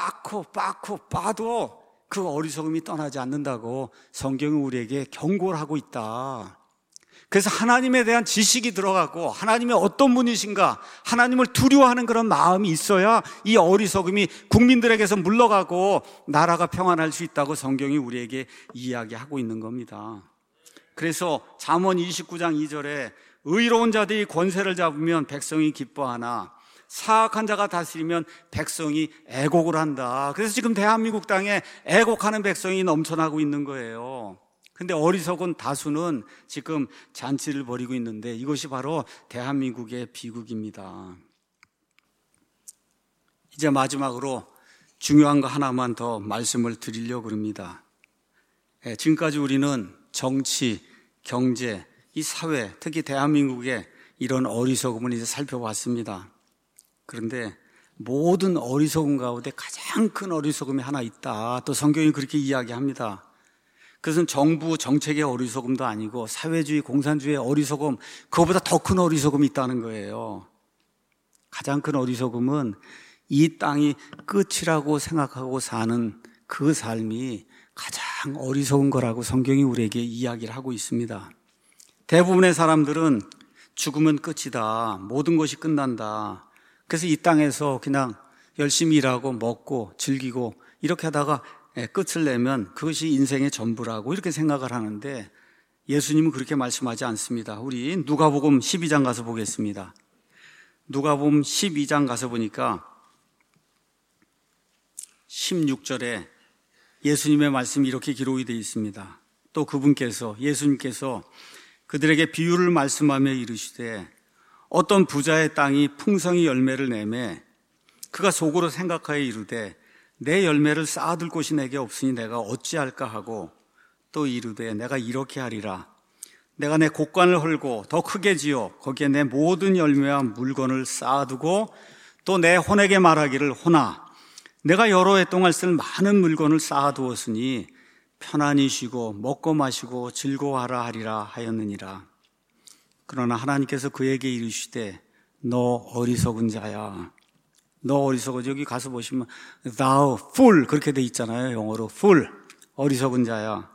빻고 그 어리석음이 떠나지 않는다고 성경이 우리에게 경고를 하고 있다. 그래서 하나님에 대한 지식이 들어가고 하나님이 어떤 분이신가, 하나님을 두려워하는 그런 마음이 있어야 이 어리석음이 국민들에게서 물러가고 나라가 평안할 수 있다고 성경이 우리에게 이야기하고 있는 겁니다. 그래서 잠언 29장 2절에 의로운 자들이 권세를 잡으면 백성이 기뻐하나 사악한 자가 다스리면 백성이 애곡을 한다. 그래서 지금 대한민국 땅에 애곡하는 백성이 넘쳐나고 있는 거예요. 근데 어리석은 다수는 지금 잔치를 벌이고 있는데 이것이 바로 대한민국의 비극입니다. 이제 마지막으로 중요한 거 하나만 더 말씀을 드리려고 합니다. 지금까지 우리는 정치, 경제, 이 사회, 특히 대한민국의 이런 어리석음을 이제 살펴봤습니다. 그런데 모든 어리석음 가운데 가장 큰 어리석음이 하나 있다. 또 성경이 그렇게 이야기합니다. 그것은 정부 정책의 어리석음도 아니고 사회주의, 공산주의의 어리석음, 그거보다 더 큰 어리석음이 있다는 거예요. 가장 큰 어리석음은 이 땅이 끝이라고 생각하고 사는 그 삶이 가장 어리석은 거라고 성경이 우리에게 이야기를 하고 있습니다. 대부분의 사람들은 죽으면 끝이다. 모든 것이 끝난다. 그래서 이 땅에서 그냥 열심히 일하고 먹고 즐기고 이렇게 하다가 끝을 내면 그것이 인생의 전부라고 이렇게 생각을 하는데 예수님은 그렇게 말씀하지 않습니다. 우리 누가복음 12장 가서 보겠습니다. 누가복음 12장 가서 보니까 16절에 예수님의 말씀이 이렇게 기록이 되어 있습니다. 또 예수님께서 그들에게 비유를 말씀하며 이르시되 어떤 부자의 땅이 풍성히 열매를 내매 그가 속으로 생각하여 이르되 내 열매를 쌓아둘 곳이 내게 없으니 내가 어찌할까 하고 또 이르되 내가 이렇게 하리라. 내가 내 곡관을 헐고 더 크게 지어 거기에 내 모든 열매와 물건을 쌓아두고 또 내 혼에게 말하기를 혼아 내가 여러 해 동안 쓸 많은 물건을 쌓아두었으니 편안히 쉬고 먹고 마시고 즐거워하라 하리라 하였느니라. 그러나 하나님께서 그에게 이르시되 너 어리석은 자야. 너 어리석어. 여기 가서 보시면 thou fool 그렇게 돼 있잖아요. 영어로 fool, 어리석은 자야.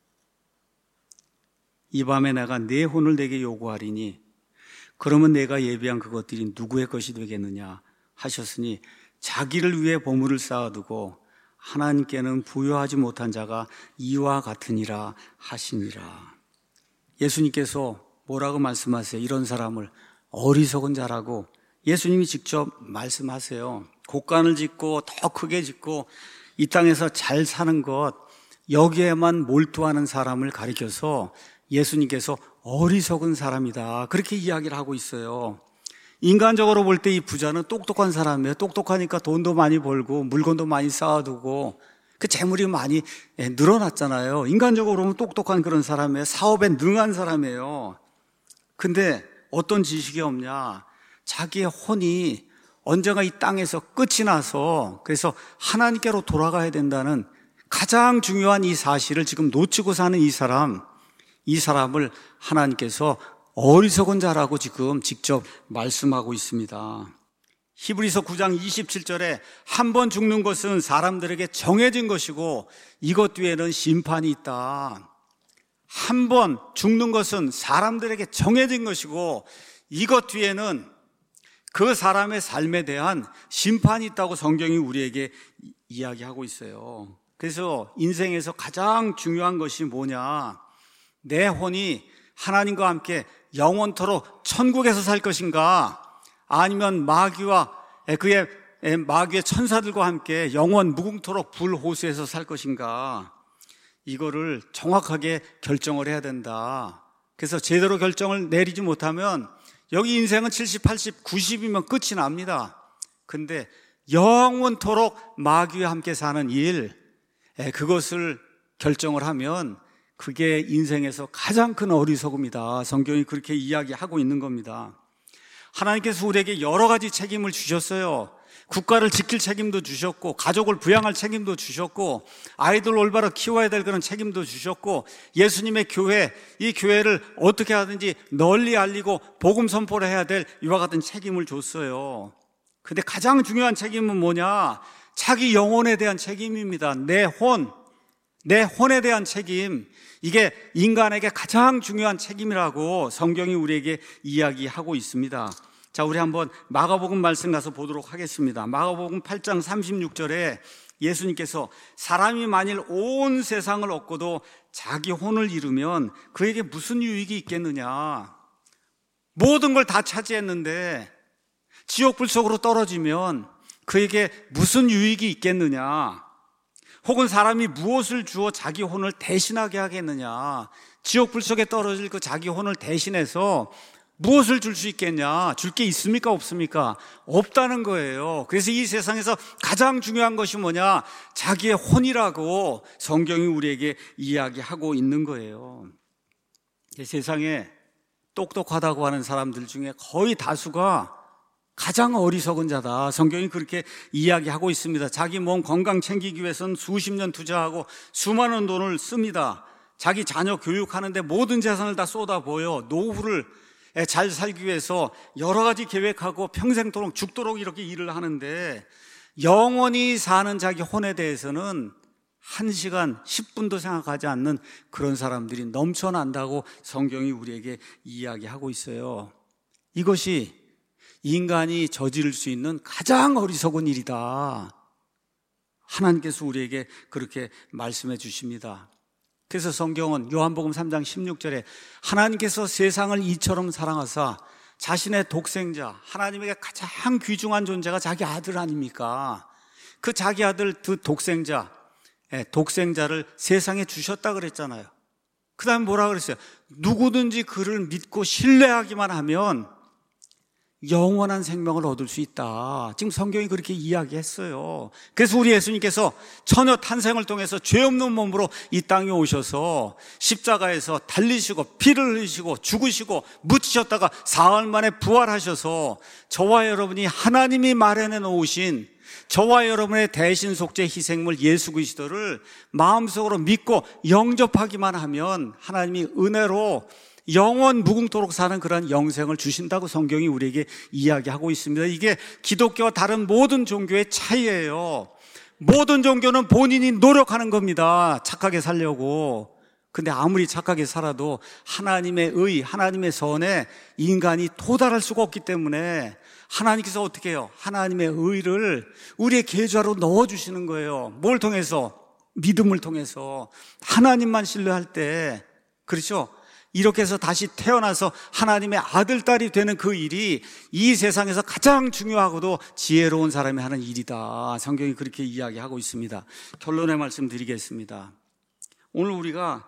이 밤에 내가 네 혼을 내게 요구하리니 그러면 내가 예비한 그것들이 누구의 것이 되겠느냐 하셨으니 자기를 위해 보물을 쌓아두고 하나님께는 부여하지 못한 자가 이와 같으니라 하시니라. 예수님께서 뭐라고 말씀하세요? 이런 사람을 어리석은 자라고 예수님이 직접 말씀하세요. 곡간을 짓고 더 크게 짓고 이 땅에서 잘 사는 것 여기에만 몰두하는 사람을 가리켜서 예수님께서 어리석은 사람이다 그렇게 이야기를 하고 있어요. 인간적으로 볼 때 이 부자는 똑똑한 사람이에요. 똑똑하니까 돈도 많이 벌고 물건도 많이 쌓아두고 그 재물이 많이 늘어났잖아요. 인간적으로 보면 똑똑한 그런 사람이에요. 사업에 능한 사람이에요. 근데 어떤 지식이 없냐? 자기의 혼이 언젠가 이 땅에서 끝이 나서 그래서 하나님께로 돌아가야 된다는 가장 중요한 이 사실을 지금 놓치고 사는 이 사람을 하나님께서 어리석은 자라고 지금 직접 말씀하고 있습니다. 히브리서 9장 27절에 한 번 죽는 것은 사람들에게 정해진 것이고 이것 뒤에는 심판이 있다. 한 번 죽는 것은 사람들에게 정해진 것이고 이것 뒤에는 그 사람의 삶에 대한 심판이 있다고 성경이 우리에게 이야기하고 있어요. 그래서 인생에서 가장 중요한 것이 뭐냐? 내 혼이 하나님과 함께 영원토록 천국에서 살 것인가? 아니면 마귀와 그의 마귀의 천사들과 함께 영원 무궁토록 불호수에서 살 것인가, 이거를 정확하게 결정을 해야 된다. 그래서 제대로 결정을 내리지 못하면 여기 인생은 70, 80, 90이면 끝이 납니다. 근데 영원토록 마귀와 함께 사는 일, 그것을 결정을 하면 그게 인생에서 가장 큰 어리석음이다. 성경이 그렇게 이야기하고 있는 겁니다. 하나님께서 우리에게 여러 가지 책임을 주셨어요. 국가를 지킬 책임도 주셨고, 가족을 부양할 책임도 주셨고, 아이들 올바로 키워야 될 그런 책임도 주셨고, 예수님의 교회, 이 교회를 어떻게 하든지 널리 알리고 복음 선포를 해야 될 이와 같은 책임을 줬어요. 근데 가장 중요한 책임은 뭐냐? 자기 영혼에 대한 책임입니다. 내 혼에 대한 책임. 이게 인간에게 가장 중요한 책임이라고 성경이 우리에게 이야기하고 있습니다. 자, 우리 한번 마가복음 말씀 가서 보도록 하겠습니다. 마가복음 8장 36절에 예수님께서 사람이 만일 온 세상을 얻고도 자기 혼을 잃으면 그에게 무슨 유익이 있겠느냐? 모든 걸 다 차지했는데 지옥불 속으로 떨어지면 그에게 무슨 유익이 있겠느냐? 혹은 사람이 무엇을 주어 자기 혼을 대신하게 하겠느냐? 지옥불 속에 떨어질 그 자기 혼을 대신해서 무엇을 줄 수 있겠냐? 줄 게 있습니까? 없습니까? 없다는 거예요. 그래서 이 세상에서 가장 중요한 것이 뭐냐? 자기의 혼이라고 성경이 우리에게 이야기하고 있는 거예요. 세상에 똑똑하다고 하는 사람들 중에 거의 다수가 가장 어리석은 자다. 성경이 그렇게 이야기하고 있습니다. 자기 몸 건강 챙기기 위해서는 수십 년 투자하고 수많은 돈을 씁니다. 자기 자녀 교육하는데 모든 재산을 다 쏟아부어요. 노후를 잘 살기 위해서 여러 가지 계획하고 평생토록 죽도록 이렇게 일을 하는데, 영원히 사는 자기 혼에 대해서는 1시간 10분도 생각하지 않는 그런 사람들이 넘쳐난다고 성경이 우리에게 이야기하고 있어요. 이것이 인간이 저지를 수 있는 가장 어리석은 일이다. 하나님께서 우리에게 그렇게 말씀해 주십니다. 그래서 성경은 요한복음 3장 16절에 하나님께서 세상을 이처럼 사랑하사 자신의 독생자, 하나님에게 가장 귀중한 존재가 자기 아들 아닙니까? 그 자기 아들, 그 독생자를 세상에 주셨다 그랬잖아요. 그 다음에 뭐라 그랬어요? 누구든지 그를 믿고 신뢰하기만 하면 영원한 생명을 얻을 수 있다. 지금 성경이 그렇게 이야기했어요. 그래서 우리 예수님께서 처녀 탄생을 통해서 죄 없는 몸으로 이 땅에 오셔서 십자가에서 달리시고 피를 흘리시고 죽으시고 묻히셨다가 사흘 만에 부활하셔서 저와 여러분이 하나님이 마련해 놓으신 저와 여러분의 대신 속죄 희생물 예수 그리스도를 마음속으로 믿고 영접하기만 하면 하나님이 은혜로 영원 무궁토록 사는 그런 영생을 주신다고 성경이 우리에게 이야기하고 있습니다. 이게 기독교와 다른 모든 종교의 차이예요. 모든 종교는 본인이 노력하는 겁니다. 착하게 살려고. 근데 아무리 착하게 살아도 하나님의 의, 하나님의 선에 인간이 도달할 수가 없기 때문에 하나님께서 어떻게 해요? 하나님의 의를 우리의 계좌로 넣어주시는 거예요. 뭘 통해서? 믿음을 통해서. 하나님만 신뢰할 때, 그렇죠? 이렇게 해서 다시 태어나서 하나님의 아들, 딸이 되는 그 일이 이 세상에서 가장 중요하고도 지혜로운 사람이 하는 일이다. 성경이 그렇게 이야기하고 있습니다. 결론의 말씀 드리겠습니다. 오늘 우리가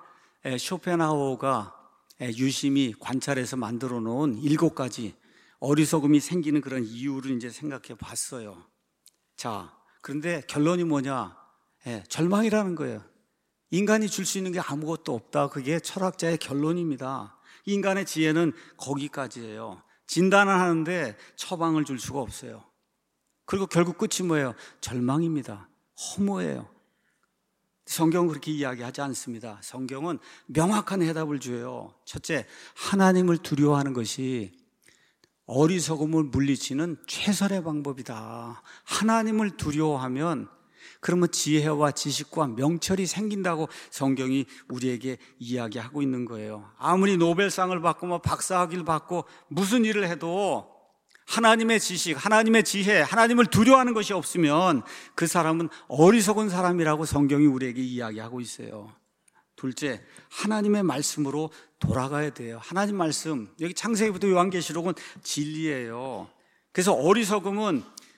쇼펜하우어가 유심히 관찰해서 만들어 놓은 7가지 어리석음이 생기는 그런 이유를 이제 생각해 봤어요. 자, 그런데 결론이 뭐냐? 절망이라는 거예요. 인간이 줄 수 있는 게 아무것도 없다. 그게 철학자의 결론입니다. 인간의 지혜는 거기까지예요. 진단을 하는데 처방을 줄 수가 없어요. 그리고 결국 끝이 뭐예요? 절망입니다. 허무해요. 성경은 그렇게 이야기하지 않습니다. 성경은 명확한 해답을 줘요. 첫째, 하나님을 두려워하는 것이 어리석음을 물리치는 최선의 방법이다. 하나님을 두려워하면 그러면 지혜와 지식과 명철이 생긴다고 성경이 우리에게 이야기하고 있는 거예요. 아무리 노벨상을 받고 뭐 박사학위를 받고 무슨 일을 해도 하나님의 지식, 하나님의 지혜, 하나님을 두려워하는 것이 없으면 그 사람은 어리석은 사람이라고 성경이 우리에게 이야기하고 있어요. 둘째, 하나님의 말씀으로 돌아가야 돼요. 하나님 말씀, 여기 창세기부터 요한계시록은 진리예요. 그래서 어리석음은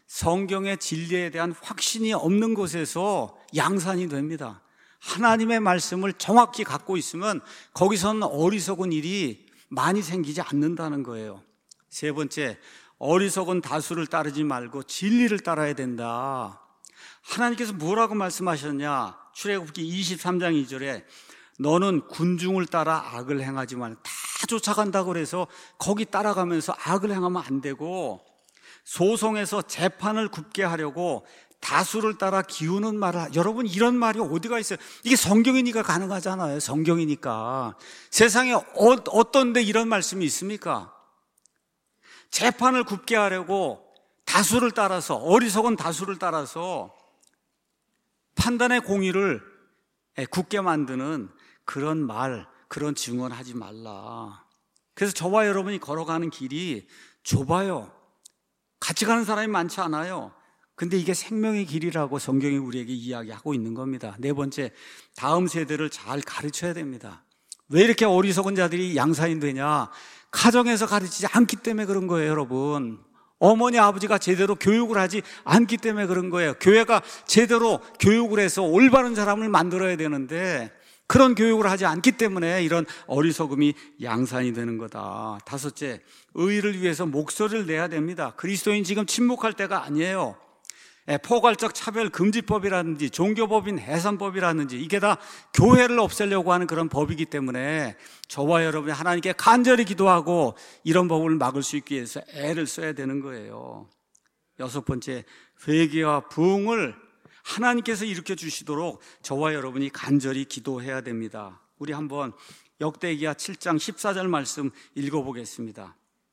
성경의 진리에 대한 확신이 없는 곳에서 양산이 됩니다. 하나님의 말씀을 정확히 갖고 있으면 거기서는 어리석은 일이 많이 생기지 않는다는 거예요. 세 번째, 어리석은 다수를 따르지 말고 진리를 따라야 된다. 하나님께서 뭐라고 말씀하셨냐? 출애굽기 23장 2절에 너는 군중을 따라 악을 행하지 말고, 다 쫓아간다고 그래서 거기 따라가면서 악을 행하면 안 되고, 소송에서 재판을 굽게 하려고 다수를 따라 기우는 말을, 여러분 이런 말이 어디가 있어요? 이게 성경이니까 가능하잖아요. 성경이니까. 세상에 어떤 데 이런 말씀이 있습니까? 재판을 굽게 하려고 다수를 따라서, 어리석은 다수를 따라서 판단의 공의를 굳게 만드는 그런 말, 그런 증언하지 말라. 그래서 저와 여러분이 걸어가는 길이 좁아요. 같이 가는 사람이 많지 않아요. 근데 이게 생명의 길이라고 성경이 우리에게 이야기하고 있는 겁니다. 네 번째, 다음 세대를 잘 가르쳐야 됩니다. 왜 이렇게 어리석은 자들이 양산이 되냐? 가정에서 가르치지 않기 때문에 그런 거예요, 여러분. 어머니, 아버지가 제대로 교육을 하지 않기 때문에 그런 거예요. 교회가 제대로 교육을 해서 올바른 사람을 만들어야 되는데 그런 교육을 하지 않기 때문에 이런 어리석음이 양산이 되는 거다. 다섯째, 의를 위해서 목소리를 내야 됩니다. 그리스도인 지금 침묵할 때가 아니에요. 포괄적 차별 금지법이라든지 종교법인 해산법이라든지 이게 다 교회를 없애려고 하는 그런 법이기 때문에 저와 여러분이 하나님께 간절히 기도하고 이런 법을 막을 수 있기 위해서 애를 써야 되는 거예요. 여섯 번째, 회개와 부흥을 하나님께서 일으켜 주시도록 저와 여러분이 간절히 기도해야 됩니다. 우리 한번 역대기야 7장 14절 말씀 읽어보겠습니다.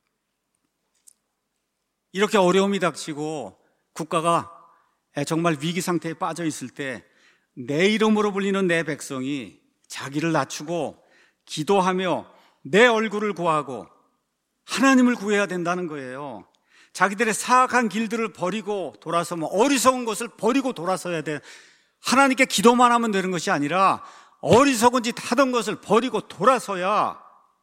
이렇게 어려움이 닥치고 국가가 정말 위기 상태에 빠져 있을 때 내 이름으로 불리는 내 백성이 자기를 낮추고 기도하며 내 얼굴을 구하고 하나님을 구해야 된다는 거예요. 자기들의 사악한 길들을 버리고 돌아서면, 어리석은 것을 버리고 돌아서야 돼. 하나님께 기도만 하면 되는 것이 아니라 어리석은 짓 하던 것을 버리고 돌아서야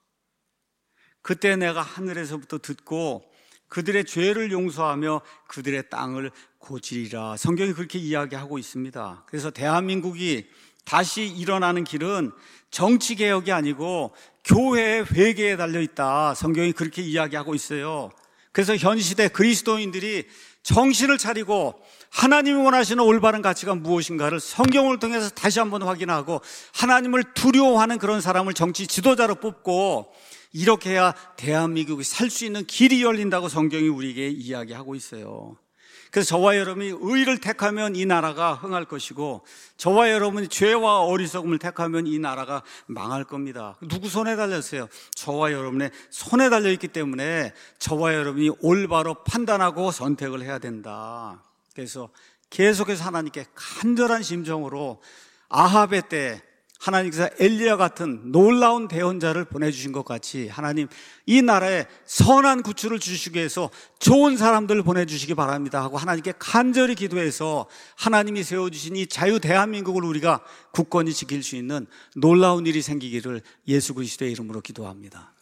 그때 내가 하늘에서부터 듣고 그들의 죄를 용서하며 그들의 땅을 고치리라. 성경이 그렇게 이야기하고 있습니다. 그래서 대한민국이 다시 일어나는 길은 정치개혁이 아니고 교회의 회개에 달려있다. 성경이 그렇게 이야기하고 있어요. 그래서 현 시대 그리스도인들이 정신을 차리고 하나님이 원하시는 올바른 가치가 무엇인가를 성경을 통해서 다시 한번 확인하고 하나님을 두려워하는 그런 사람을 정치 지도자로 뽑고, 이렇게 해야 대한민국이 살 수 있는 길이 열린다고 성경이 우리에게 이야기하고 있어요. 그래서 저와 여러분이 의를 택하면 이 나라가 흥할 것이고, 저와 여러분이 죄와 어리석음을 택하면 이 나라가 망할 겁니다. 누구 손에 달렸어요? 저와 여러분의 손에 달려있기 때문에 저와 여러분이 올바로 판단하고 선택을 해야 된다. 그래서 계속해서 하나님께 간절한 심정으로 아합의 때 하나님께서 엘리야 같은 놀라운 대언자를 보내주신 것 같이 하나님, 이 나라에 선한 구출을 주시기 위해서 좋은 사람들을 보내주시기 바랍니다 하고 하나님께 간절히 기도해서 하나님이 세워주신 이 자유 대한민국을 우리가 굳건히 지킬 수 있는 놀라운 일이 생기기를 예수 그리스도의 이름으로 기도합니다.